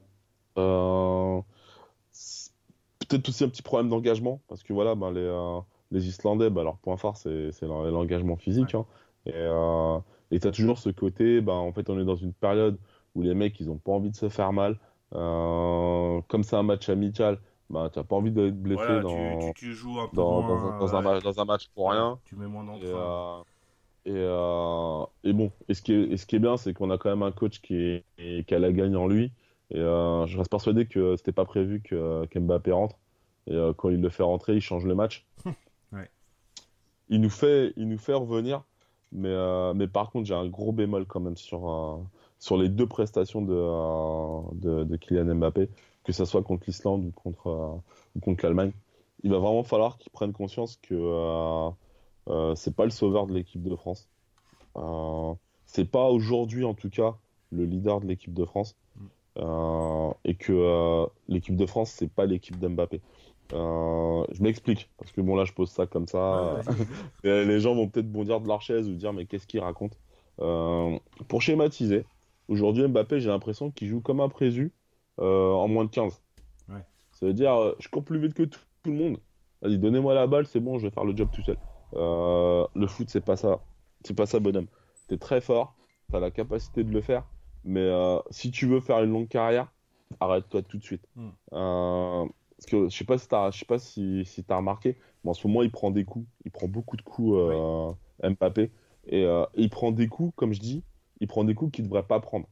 Euh, Peut-être aussi un petit problème d'engagement, parce que voilà, ben, les, euh, les Islandais, ben, leur point phare, c'est, c'est l'engagement physique. Ouais. Hein, et euh, et tu as toujours ce côté, ben, en fait, on est dans une période où les mecs, ils n'ont pas envie de se faire mal. Euh, comme c'est un match amical, ben, tu n'as pas envie d'être blessé voilà, dans, tu, tu, tu joues un peu dans, moins, dans, un, dans, ouais. un, dans un match pour rien. Tu mets moins d'entrain. Euh, Et, euh, et bon, et ce qui est, et ce qui est bien, c'est qu'on a quand même un coach qui, est, qui a la gagne en lui. Et euh, je reste persuadé que c'était pas prévu que, qu'Mbappé rentre. Et euh, quand il le fait rentrer, il change le match. Ouais. Il nous fait, il nous fait revenir. Mais, euh, mais par contre, j'ai un gros bémol quand même sur, euh, sur les deux prestations de, euh, de, de Kylian Mbappé, que ce soit contre l'Islande ou contre, euh, ou contre l'Allemagne. Il va vraiment falloir qu'il prenne conscience que euh, euh, c'est pas le sauveur de l'équipe de France. Euh, c'est pas aujourd'hui, en tout cas, le leader de l'équipe de France. Euh, et que euh, l'équipe de France, c'est pas l'équipe d'Mbappé. Euh, je m'explique, parce que bon là je pose ça comme ça, Ouais, et les gens vont peut-être bondir de leur chaise ou dire mais qu'est-ce qu'il raconte. Euh, pour schématiser, aujourd'hui Mbappé j'ai l'impression qu'il joue comme un présu euh, en moins de quinze. Ouais. Ça veut dire euh, je cours plus vite que tout, tout le monde, vas-y donnez-moi la balle, c'est bon, je vais faire le job tout seul. Euh, le foot c'est pas ça, c'est pas ça bonhomme. T'es très fort, t'as la capacité de le faire, mais euh, si tu veux faire une longue carrière, arrête-toi tout de suite. Mm. Euh, parce que je sais pas si t'as, je sais pas si, si t'as remarqué, mais en ce moment il prend des coups, il prend beaucoup de coups, euh, oui. Mbappé, et, euh, et il prend des coups, comme je dis, il prend des coups qu'il devrait pas prendre.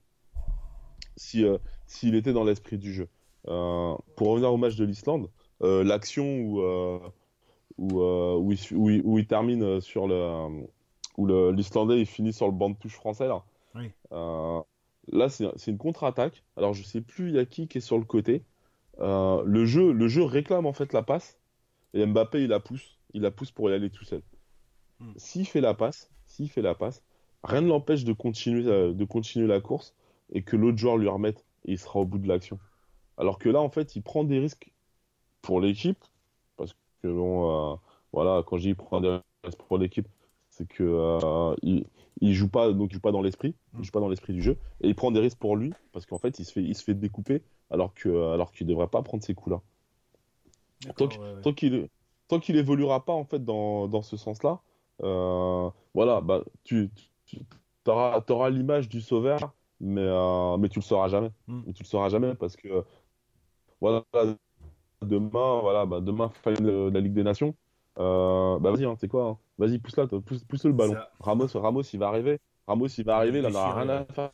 Si euh, s'il était dans l'esprit du jeu. Euh, pour revenir au match de l'Islande, euh, l'action où euh, où, euh, où, il, où, il, où il termine sur le où le, l'Islandais il finit sur le banc de touche français là. Oui. Euh, là c'est, c'est une contre-attaque. Alors je sais plus il y a qui qui est sur le côté. Euh, le jeu le jeu réclame en fait la passe et Mbappé il la pousse, il la pousse pour y aller tout seul. Mm. S'il fait la passe, s'il fait la passe, rien ne l'empêche de continuer euh, de continuer la course et que l'autre joueur lui remette et il sera au bout de l'action. Alors que là en fait il prend des risques pour l'équipe parce que bon euh, voilà quand je dis il prend des risques pour l'équipe c'est que euh, il, il joue pas donc il joue pas dans l'esprit, il joue pas dans l'esprit du jeu et il prend des risques pour lui parce qu'en fait il se fait il se fait découper alors que alors qu'il devrait pas prendre ces coups-là. Tant, ouais, ouais. tant qu'il tant qu'il évoluera pas en fait dans, dans ce sens-là, euh, voilà bah tu, tu t'auras t'auras l'image du sauveur mais euh, mais tu le sauras jamais. Mm. Et tu le sauras jamais parce que voilà demain voilà bah demain de la Ligue des Nations. Euh, bah vas-y, hein, c'est quoi hein. Vas-y, pousse-la, pousse, pousse le ballon. Ça. Ramos, Ramos, il va arriver. Ramos, il va arriver, il en aura rien à faire.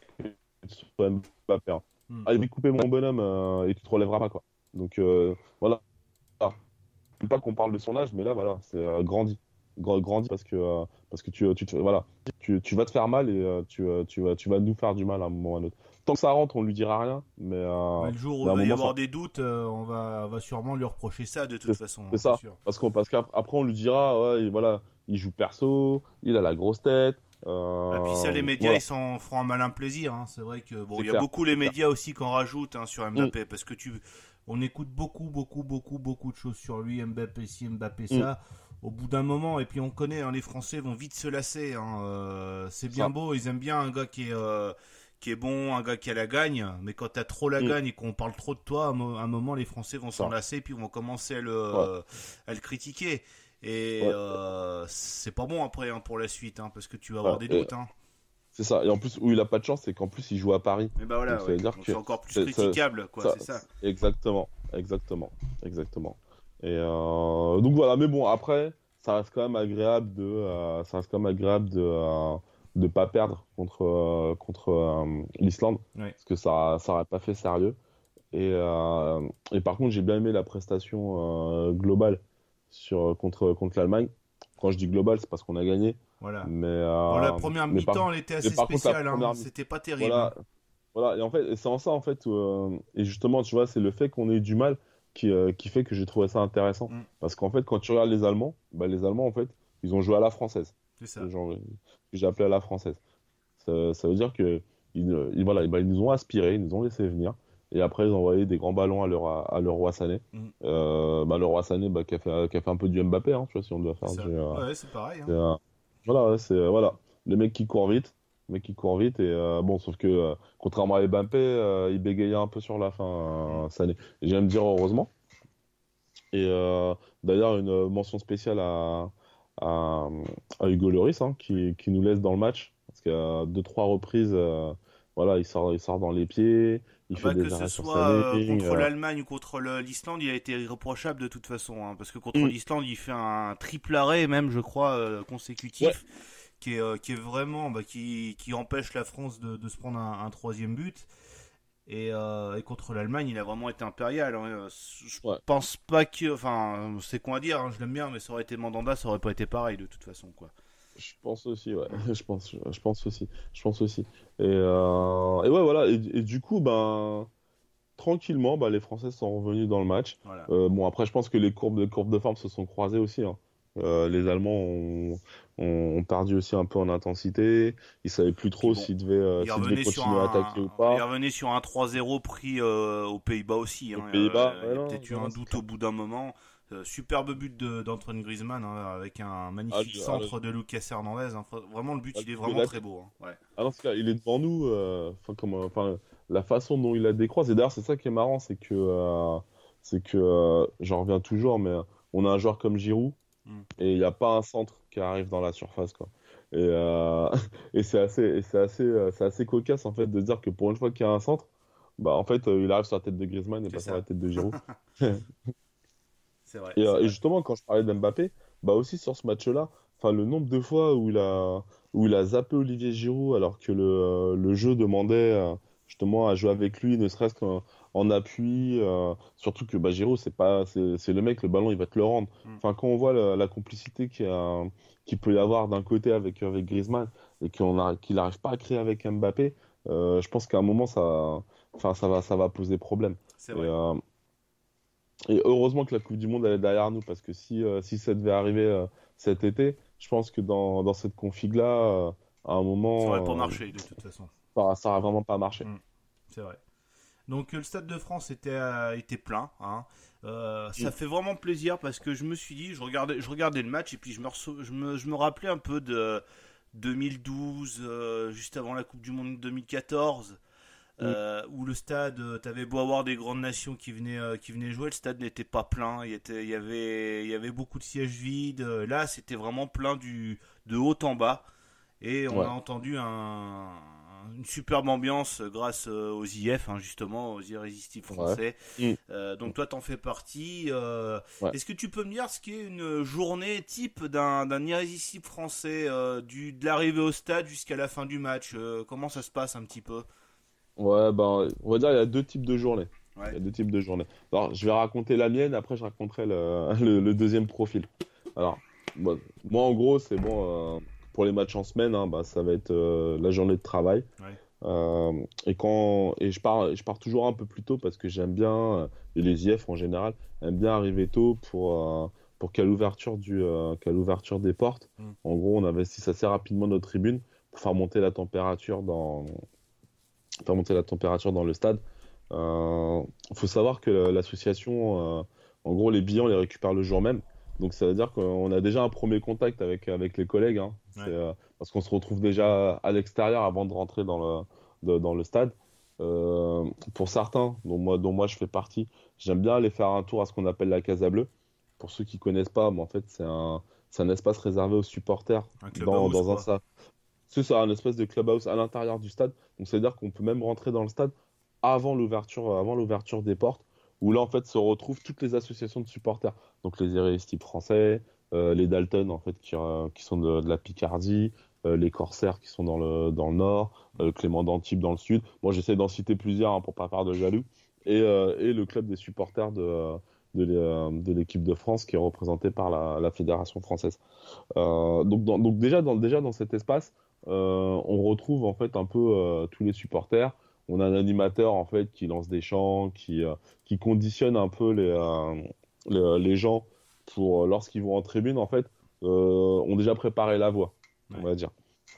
Que Mbappé. Hein. Mm. Ah, il va couper mon bonhomme euh, et tu te relèveras pas, quoi. Donc euh, voilà. Ah. Je ne veux pas qu'on parle de son âge, mais là, voilà, c'est euh, grandi. Grandi parce que, euh, parce que tu, tu, tu, voilà, tu, tu vas te faire mal et euh, tu, euh, tu, vas, tu vas nous faire du mal à un moment ou à un autre. Tant que ça rentre, on lui dira rien. Mais, euh, ouais, le jour où il va y avoir ça... des doutes, euh, on, va, on va sûrement lui reprocher ça de toute c'est, façon. C'est ça. Sûr. Parce, qu'on, parce qu'après, on lui dira, ouais, voilà, il joue perso, il a la grosse tête. Euh, et puis ça, les médias, voilà. Ils s'en feront un malin plaisir. Hein. C'est vrai que bon, il y a clair. beaucoup les médias aussi qu'on rajoute hein, sur Mbappé, mm. parce que tu, on écoute beaucoup, beaucoup, beaucoup, beaucoup de choses sur lui, Mbappé ci, Mbappé ça. Mm. Au bout d'un moment, et puis on connaît, hein, les Français vont vite se lasser. Hein. Euh, c'est bien ça. Beau, ils aiment bien un gars qui est, euh, qui est bon, un gars qui a la gagne. Mais quand t'as trop la mm. gagne et qu'on parle trop de toi, à un moment, les Français vont s'en lasser, puis vont commencer à le, ouais. euh, à le critiquer. Et ouais. euh, c'est pas bon après hein, pour la suite, hein, parce que tu vas avoir ouais. des doutes. Hein. C'est ça. Et en plus, où il a pas de chance, c'est qu'en plus, il joue à Paris. Mais bah voilà, donc, ouais. ça veut dire donc que c'est encore plus critiquable, ça, quoi. Ça, c'est ça. Exactement, exactement, exactement. Et euh, donc voilà. Mais bon, après. Ça reste quand même agréable de, euh, ça reste quand même agréable de, euh, de pas perdre contre, euh, contre euh, l'Islande, oui. Parce que ça, ça aurait pas fait sérieux. Et, euh, et par contre, j'ai bien aimé la prestation euh, globale sur contre contre l'Allemagne. Quand je dis globale, c'est parce qu'on a gagné. Voilà. Mais euh, bon, la première mi-temps, par, elle était assez spéciale. Contre, hein. C'était pas terrible. Voilà. Voilà. Et en fait, c'est en ça en fait. Euh, et justement, tu vois, c'est le fait qu'on ait du mal. Qui, euh, qui fait que j'ai trouvé ça intéressant. Mm. Parce qu'en fait, quand tu regardes les Allemands, bah, les Allemands, en fait, ils ont joué à la française. C'est ça. Genre, que j'ai appelé à la française. Ça, ça veut dire que ils, ils, voilà, bah, ils nous ont aspiré, ils nous ont laissé venir. Et après, ils ont envoyé des grands ballons à leur, à leur roi Sané. Mm. Euh, bah, le roi Sané, bah, qui a fait, qui a fait un peu du Mbappé, hein, tu vois, si on doit faire c'est du. Euh, ouais, c'est pareil. Hein. C'est, euh, voilà, ouais, c'est, euh, voilà. Le mec qui court vite. Le mec qui court vite. Et euh, bon, sauf que, euh, contrairement à Mbappé, euh, il bégayait un peu sur la fin, euh, Sané. Et j'aime dire heureusement. Et euh, d'ailleurs, une mention spéciale à, à, à Hugo Lloris, hein, qui, qui nous laisse dans le match. Parce qu'à deux, trois reprises, euh, voilà, il sort, il sort dans les pieds, il ah fait bah, des arrêts sur sa ligne. Que ce soit contre euh... l'Allemagne ou contre le, l'Islande, il a été irréprochable de toute façon. Hein, parce que contre mm. l'Islande, il fait un triple arrêt, même, je crois, euh, consécutif. Ouais. qui est, qui est vraiment, bah, qui, qui empêche la France de, de se prendre un, un troisième but. Et, euh, et contre l'Allemagne, il a vraiment été impérial. Hein. Je ouais. pense pas que, enfin, c'est con à dire, hein, je l'aime bien, mais ça aurait été Mandanda, ça aurait pas été pareil de toute façon, quoi. Je pense aussi, ouais. je pense, je pense aussi, je pense aussi. Et, euh, et ouais, voilà. Et, et du coup, ben, tranquillement, bah, les Français sont revenus dans le match. Voilà. Euh, bon, après, je pense que les courbes de courbes de forme se sont croisées aussi. Hein. Euh, les Allemands ont, ont, ont perdu aussi un peu en intensité. Ils savaient plus trop bon, s'ils devaient, euh, s'ils devaient continuer à attaquer ou pas. Ils revenaient sur un trois zéro pris euh, aux Pays-Bas aussi. Hein. Aux Pays-Bas, euh, ouais, il y a peut-être eu un doute au bout d'un moment. Euh, superbe but de, d'Antoine Griezmann hein, avec un magnifique ah, centre ah, de Lucas Hernandez. Hein. Vraiment, le but, ah, il est vraiment il a... très beau. Hein. Ouais. Ah non, c'est clair, il est devant nous. Euh, comme, enfin, la façon dont il la décroise. Et d'ailleurs, c'est ça qui est marrant, c'est que, euh, c'est que euh, j'en reviens toujours, mais on a un joueur comme Giroud. Et il n'y a pas un centre qui arrive dans la surface, quoi. Et, euh, et c'est assez, et c'est assez, c'est assez cocasse en fait de dire que pour une fois qu'il y a un centre, bah en fait il arrive sur la tête de Griezmann et c'est pas ça. Sur la tête de Giroud. C'est vrai. Et, c'est euh, vrai. Et justement quand je parlais d'Mbappé, bah aussi sur ce match-là, enfin le nombre de fois où il a, où il a zappé Olivier Giroud alors que le, le jeu demandait justement à jouer avec lui, ne serait-ce qu'en en appui, euh, surtout que bah, Giroud c'est pas, c'est, c'est le mec, le ballon il va te le rendre. Mm. Enfin quand on voit la, la complicité qu'il, y a, qu'il peut y avoir d'un côté avec avec Griezmann et qu'on a, qu'il n'arrive pas à créer avec Mbappé, euh, je pense qu'à un moment ça, enfin ça va, ça va poser problème. C'est vrai. Et, euh, et heureusement que la Coupe du Monde elle est derrière nous parce que si euh, si ça devait arriver euh, cet été, je pense que dans dans cette config là, euh, à un moment, ça aurait pas marché de toute façon. Ça, ça aurait vraiment pas marché. Mm. C'est vrai. Donc le Stade de France était, euh, était plein. Hein. Euh, ça fait vraiment plaisir parce que je me suis dit, je regardais, je regardais le match et puis je me, reço- je me, je me rappelais un peu de deux mille douze, euh, juste avant la Coupe du Monde deux mille quatorze, euh, où le stade, t'avais beau avoir des grandes nations qui venaient, euh, qui venaient jouer, le stade n'était pas plein. Il y, était, il y avait, il y avait beaucoup de sièges vides. Là, c'était vraiment plein du, de haut en bas. Et on ouais. a entendu un, une superbe ambiance grâce aux I F, hein, justement, aux Irrésistibles Français. Ouais. Euh, donc toi, t'en fais partie. Euh, ouais. Est-ce que tu peux me dire ce qu'est une journée type d'un, d'un Irrésistible Français, euh, du, de l'arrivée au stade jusqu'à la fin du match euh, comment ça se passe un petit peu? Ouais, ben, on va dire il y a deux types de journées. Ouais. Il y a deux types de journées. Alors, je vais raconter la mienne, après je raconterai le, le, le deuxième profil. Alors, moi, moi en gros, c'est bon... Euh, pour les matchs en semaine, hein, bah, ça va être euh, la journée de travail. Ouais. Euh, et quand et je pars, je pars toujours un peu plus tôt parce que j'aime bien, et les I F en général, aiment bien arriver tôt pour, euh, pour qu'à l'ouverture, du, euh, qu'à l'ouverture des portes, mm. en gros, on investisse assez rapidement notre tribune pour faire monter la température dans, faire monter la température dans le stade. Il euh, faut savoir que l'association, euh, en gros, les billets, on les récupère le jour même. Donc ça veut dire qu'on a déjà un premier contact avec, avec les collègues, hein. Ouais. C'est, euh, parce qu'on se retrouve déjà à l'extérieur avant de rentrer dans le, de, dans le stade. Euh, pour certains, dont moi, dont moi je fais partie, j'aime bien aller faire un tour à ce qu'on appelle la Casa Bleue. Pour ceux qui ne connaissent pas, mais en fait c'est un, c'est un espace réservé aux supporters. Un dans, dans un stade. C'est ça, un espèce de clubhouse à l'intérieur du stade. Donc ça veut dire qu'on peut même rentrer dans le stade avant l'ouverture, avant l'ouverture des portes, où là en fait se retrouvent toutes les associations de supporters, donc les Irrésistibles Français, euh, les Dalton en fait qui, euh, qui sont de, de la Picardie, euh, les Corsaires qui sont dans le dans le nord, euh, Clément d'Antibes dans le sud. Moi j'essaie d'en citer plusieurs hein, pour pas faire de jaloux, et, euh, et le club des supporters de de, de l'équipe de France qui est représenté par la, la fédération française. Euh, donc dans, donc déjà dans déjà dans cet espace, euh, on retrouve en fait un peu euh, tous les supporters. On a un animateur en fait qui lance des chants, qui euh, qui conditionne un peu les, euh, les les gens pour lorsqu'ils vont en tribune en fait euh, ont déjà préparé la voix, ouais. on va dire.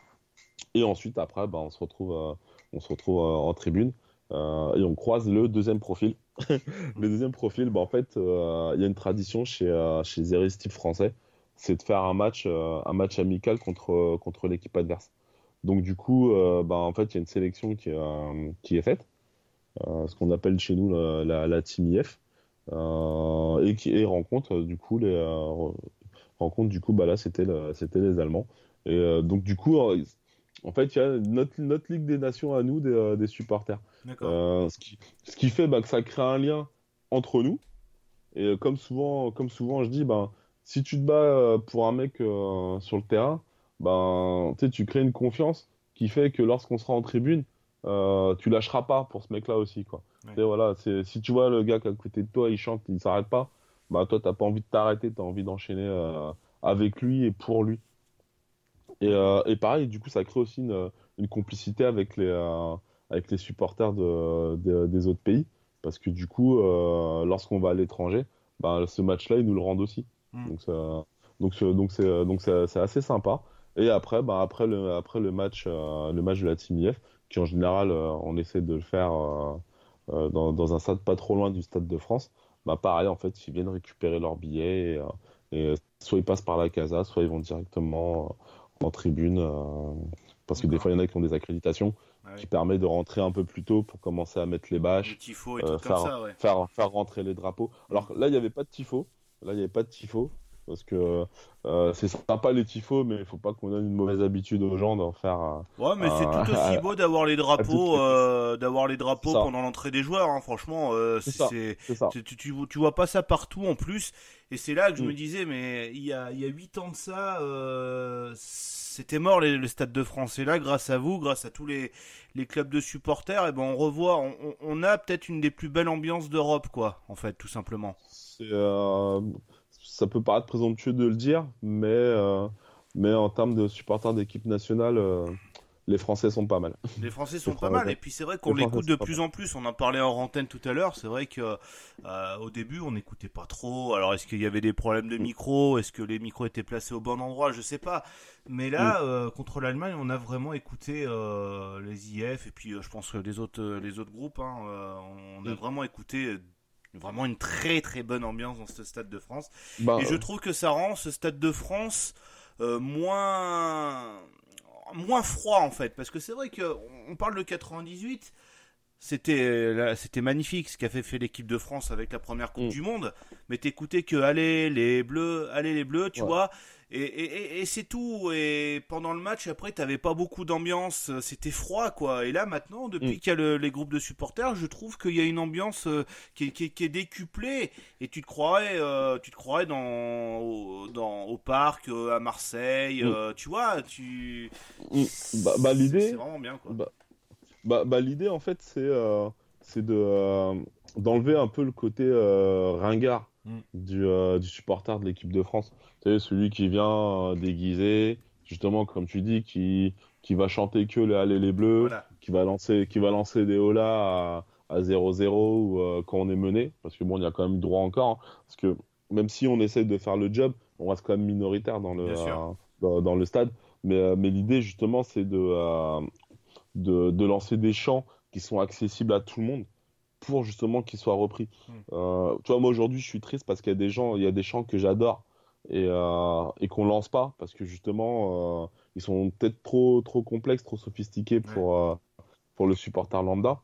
Et ensuite après bah, on se retrouve euh, on se retrouve euh, en tribune euh, et on croise le deuxième profil. Le deuxième profil, bah, en fait il euh, y a une tradition chez euh, chez les Irrésistibles Français, c'est de faire un match euh, un match amical contre contre l'équipe adverse. Donc du coup, euh, bah, en fait, il y a une sélection qui, euh, qui est faite, euh, ce qu'on appelle chez nous la, la, la Team I F, euh, et qui et rencontre du coup les euh, rencontre du coup, bah là c'était le, c'était les Allemands. Et euh, donc du coup, euh, en fait, il y a notre, notre Ligue des Nations à nous, des, euh, des supporters. Euh, ce qui ce qui fait bah, que ça crée un lien entre nous. Et comme souvent comme souvent je dis, bah si tu te bats pour un mec euh, sur le terrain, ben, tu sais, tu crées une confiance qui fait que lorsqu'on sera en tribune, euh, tu lâcheras pas pour ce mec-là aussi, quoi. Ouais. Tu sais, voilà, c'est, si tu vois le gars qui est à côté de toi, il chante, il s'arrête pas, bah toi, t'as pas envie de t'arrêter, t'as envie d'enchaîner euh, avec lui et pour lui. Et, euh, et pareil, du coup, ça crée aussi une, une complicité avec les, euh, avec les supporters de, de- des autres pays. Parce que du coup, euh, lorsqu'on va à l'étranger, bah, ce match-là, ils nous le rendent aussi. Mm. Donc, ça- donc, c'est- donc c'est donc c'est c'est assez sympa. Et après, bah, après le, après le match, euh, le match de la Team I F, qui en général, euh, on essaie de le faire euh, euh, dans, dans un stade pas trop loin du Stade de France, bah, pareil, en fait, ils viennent récupérer leurs billets. Et, euh, et soit ils passent par la Casa, soit ils vont directement en tribune, euh, parce que des D'accord. fois il y en a qui ont des accréditations Ah oui. qui permettent de rentrer un peu plus tôt pour commencer à mettre les Les bâches, tifos et euh, tout faire, comme ça, ouais. faire, faire rentrer les drapeaux. Alors là il n'y avait pas de tifo, là il n'y avait pas de tifo, parce que euh, c'est sympa les tifos, mais il faut pas qu'on donne une mauvaise habitude aux gens d'en faire. euh, Ouais, mais c'est à- tout aussi à- beau d'avoir les à toutes drapeaux, les- euh, d'avoir les C'est drapeaux ça, pendant l'entrée des joueurs. Hein. Franchement, euh, c'est c'est, ça, c'est- c'est ça. c'est- tu, tu, tu vois pas ça partout en plus. Et c'est là que je me Mm. disais, mais il y a, il y a huit ans de ça, euh, c'était mort les- le Stade de France. Et là, grâce à vous, grâce à tous les, les clubs de supporters, et ben on revoit, on, on- on a peut-être une des plus belles ambiances d'Europe, quoi. En fait, tout simplement. C'est, euh, ça peut paraître présomptueux de le dire, mais, euh, mais en termes de supporters d'équipe nationale, euh, les Français sont pas mal. Les Français Les sont pas mal, Français, et puis c'est vrai les qu'on Français l'écoute de sont pas plus mal. en plus. On en parlait en antenne tout à l'heure. C'est vrai que euh, au début on n'écoutait pas trop. Alors est-ce qu'il y avait des problèmes de Mm. micro? Est-ce que les micros étaient placés au bon endroit? Je sais pas. Mais là, euh, contre l'Allemagne, on a vraiment écouté euh, les I F et puis euh, je pense que les autres, euh, les autres groupes. Hein, euh, on a Mm. vraiment écouté. euh, Vraiment une très très bonne ambiance dans ce Stade de France. Bah, Et je trouve que ça rend ce Stade de France euh, moins moins froid en fait, parce que c'est vrai que on parle de quatre-vingt-dix-huit, c'était là, c'était magnifique ce qu'a fait, fait l'équipe de France avec la première Coupe Mm. du Monde, mais t'écoutais que allez les Bleus, allez les Bleus, tu ouais. vois, et, et, et, et c'est tout. Et pendant le match, après, t'avais pas beaucoup d'ambiance, c'était froid quoi. Et là maintenant, depuis Mm. qu'il y a le- les groupes de supporters, je trouve qu'il y a une ambiance euh, qui, est, qui, est, qui est décuplée, et tu te croirais, euh, tu te croirais dans, au, dans au parc euh, à Marseille, Mm. euh, tu vois, tu Mm. Bah, bah, c'est l'idée, c'est vraiment bien quoi. bah, bah, bah, l'idée en fait, c'est euh, c'est de euh, d'enlever un peu le côté euh, ringard Mm. du, euh, du supporter de l'équipe de France. Tu sais, celui qui vient euh, déguisé, justement, comme tu dis, qui, qui va chanter que les Allez les Bleus, Voilà. qui va lancer, qui va lancer des holas à, à zéro zéro ou euh, quand on est mené, parce que bon, il y a quand même droit encore, hein, parce que même si on essaie de faire le job, on reste quand même minoritaire dans le, Bien sûr. euh, dans, dans le stade. Mais, euh, mais l'idée, justement, c'est de, euh, de, de lancer des chants qui sont accessibles à tout le monde pour justement qu'ils soient repris. Mm. Euh, tu vois, moi aujourd'hui, je suis triste parce qu'il y a des gens, il y a des chants que j'adore et, euh, et qu'on lance pas parce que justement, euh, ils sont peut-être trop, trop complexes, trop sophistiqués pour, euh, pour le supporter lambda.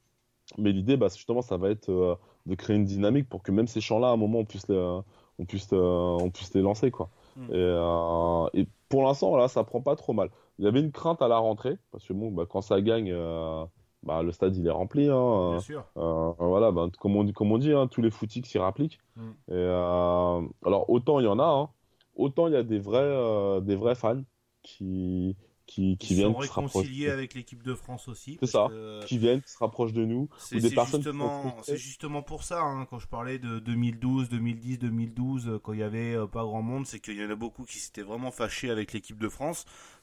Mais l'idée, bah, justement, ça va être euh, de créer une dynamique pour que même ces chants-là, à un moment, on puisse les, on puisse, euh, on puisse les lancer, quoi. Mm. Et, euh, et pour l'instant, là, ça prend pas trop mal. Il y avait une crainte à la rentrée parce que bon, bah, quand ça gagne, euh, bah, le stade il est rempli, hein. Bien sûr. Euh, voilà, bah, comme on dit, comme on dit, hein, tous les footix s'y rappliquent. Mm. Et, euh, alors autant il y en a, hein, autant il y a des vrais, euh, des vrais fans qui, qui, qui Ils viennent, sont qui se rapprochent, réconciliés avec l'équipe de France aussi. c'est Parce ça, que qui viennent, qui se rapprochent de nous, c'est ou des c'est personnes qui sont justement, frustrées. c'est justement pour ça, hein, quand je parlais de deux mille douze, deux mille dix, deux mille douze, euh, quand il y avait euh, pas grand monde, c'est qu'il y en a beaucoup qui s'étaient vraiment fâchés avec l'équipe de France.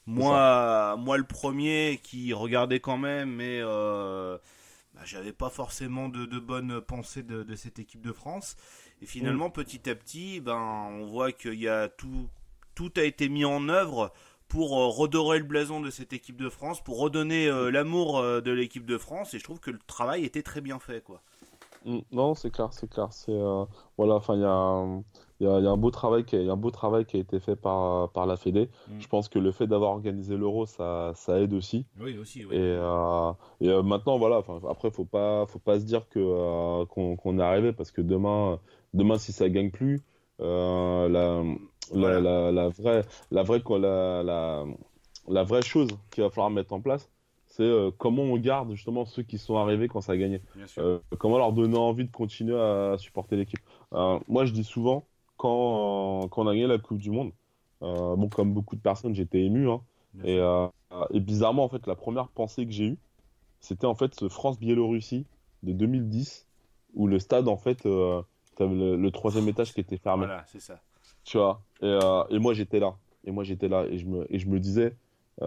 Moi, moi le premier qui regardait quand même, mais euh, bah, j'avais pas forcément de, de bonnes pensées de, de cette équipe de France. Et finalement, petit à petit, ben, on voit qu'il y a tout, tout a été mis en œuvre pour euh, redorer le blason de cette équipe de France, pour redonner euh, l'amour euh, de l'équipe de France, et je trouve que le travail était très bien fait, quoi. Mm, non, c'est clair, c'est clair. C'est euh, voilà, enfin, il y a, un- il y a, il y a un beau travail qui a, il y a un beau travail qui a été fait par, par la Fédé. Mm. Je pense que le fait d'avoir organisé l'Euro, ça, ça aide aussi. Oui, aussi, Et, euh, et euh, maintenant, voilà. Enfin, après, faut pas, faut pas se dire que euh, qu'on qu'on est arrivé parce que demain, demain, si ça gagne plus, euh, la, Voilà. la, la, la vraie, la vraie, quoi, la, la, la vraie chose qu'il va falloir mettre en place, c'est euh, comment on garde justement ceux qui sont arrivés quand ça a gagné. Bien sûr. Euh, comment leur donner envie de continuer à supporter l'équipe. Euh, moi, je dis souvent, quand, quand on a gagné la Coupe du Monde, Euh, bon, comme beaucoup de personnes, j'étais ému. Hein. Et, euh, et bizarrement, en fait, la première pensée que j'ai eue, c'était en fait ce France-Biélorussie de deux mille dix, où le stade, en fait, euh, t'avais le, le troisième étage qui était fermé. Voilà, c'est ça. Tu vois. Et, euh, et moi, j'étais là. Et moi, j'étais là. Et je me, et je me disais,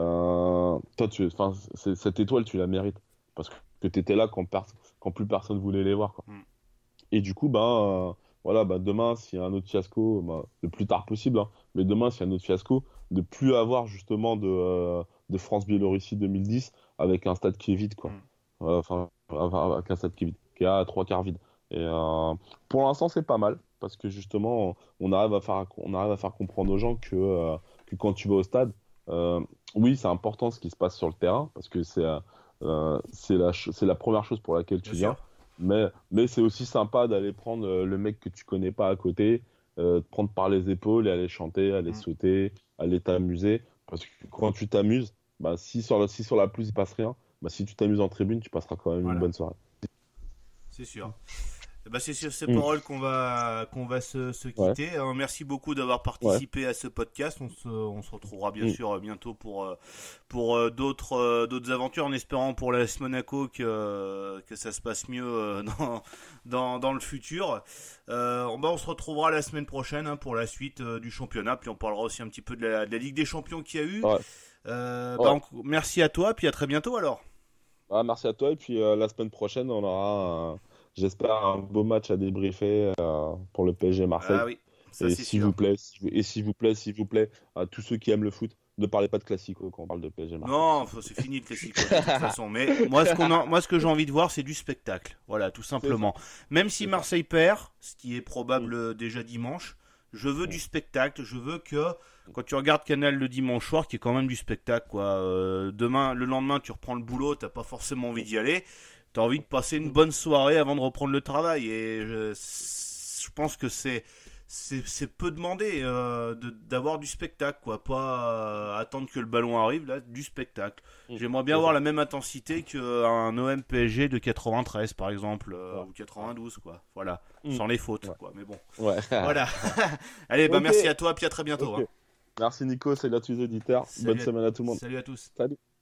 euh, toi, tu, c'est, cette étoile, tu la mérites. Parce que tu étais là quand, per- quand plus personne voulait les voir. Quoi. Mm. Et du coup, ben, euh, voilà, ben, demain, s'il y a un autre fiasco, ben, le plus tard possible, hein, mais demain, s'il y a un autre fiasco, de plus avoir justement de, euh, de France-Biélorussie deux mille dix avec un stade qui est vide, quoi. Mm. Euh, enfin, avec un stade qui est vide, qui est à trois quarts vide. Et euh, pour l'instant, c'est pas mal, parce que justement, on arrive à faire, on arrive à faire comprendre aux gens que, euh, que quand tu vas au stade, euh, oui, c'est important ce qui se passe sur le terrain, parce que c'est, euh, c'est, la, c'est la première chose pour laquelle tu viens. Mais, mais c'est aussi sympa d'aller prendre le mec que tu connais pas à côté, euh, te prendre par les épaules et aller chanter, aller mmh. sauter, aller t'amuser. Parce que quand tu t'amuses, bah, si, sur la, si sur la pelouse il passe rien, bah, si tu t'amuses en tribune, tu passeras quand même voilà. une bonne soirée. C'est sûr. Bah, c'est sur ces mmh. paroles qu'on va, qu'on va se, se quitter. Ouais. Alors, merci beaucoup d'avoir participé ouais. à ce podcast. On se, on se retrouvera bien mmh. sûr bientôt pour, pour d'autres, d'autres aventures, en espérant pour l'A S Monaco que, que ça se passe mieux dans, dans, dans le futur. Euh, bah, on se retrouvera la semaine prochaine hein, pour la suite euh, du championnat. Puis on parlera aussi un petit peu de la, de la Ligue des Champions qu'il y a eu. Ouais. Euh, ouais. Bah, on, merci à toi, puis à très bientôt alors. Ah, merci à toi, et puis euh, la semaine prochaine, on aura... Un... J'espère un beau match à débriefer euh, pour le P S G Marseille. Ah oui, ça, et s'il vous plaît, et s'il vous plaît, s'il vous plaît, à tous ceux qui aiment le foot, ne parlez pas de classico quand on parle de P S G Marseille. Non, c'est fini le classico de toute façon. Mais moi, ce qu'on a, moi, ce que j'ai envie de voir, c'est du spectacle. Voilà, tout simplement. Même si Marseille perd, ce qui est probable mmh. déjà dimanche, je veux mmh. du spectacle. Je veux que quand tu regardes Canal le dimanche soir, qu'il y ait quand même du spectacle, quoi. Euh, demain, le lendemain, tu reprends le boulot, t'as pas forcément envie d'y aller. T'as envie de passer une bonne soirée avant de reprendre le travail et je, je pense que c'est, c'est, c'est peu demandé euh, de, d'avoir du spectacle, quoi. Pas euh, attendre que le ballon arrive, là, du spectacle. Mmh, J'aimerais bien avoir ça. la même intensité qu'un O M P S G de quatre-vingt-treize, par exemple, euh, ouais. ou quatre-vingt-douze, quoi. Voilà, mmh. sans les fautes, ouais. quoi. Mais bon, ouais. voilà. Allez, bah okay. merci à toi, puis à très bientôt. Okay. Hein. Merci Nico, salut à tous les auditeurs. Salut Bonne à... semaine à tout le monde. Salut à tous. Salut.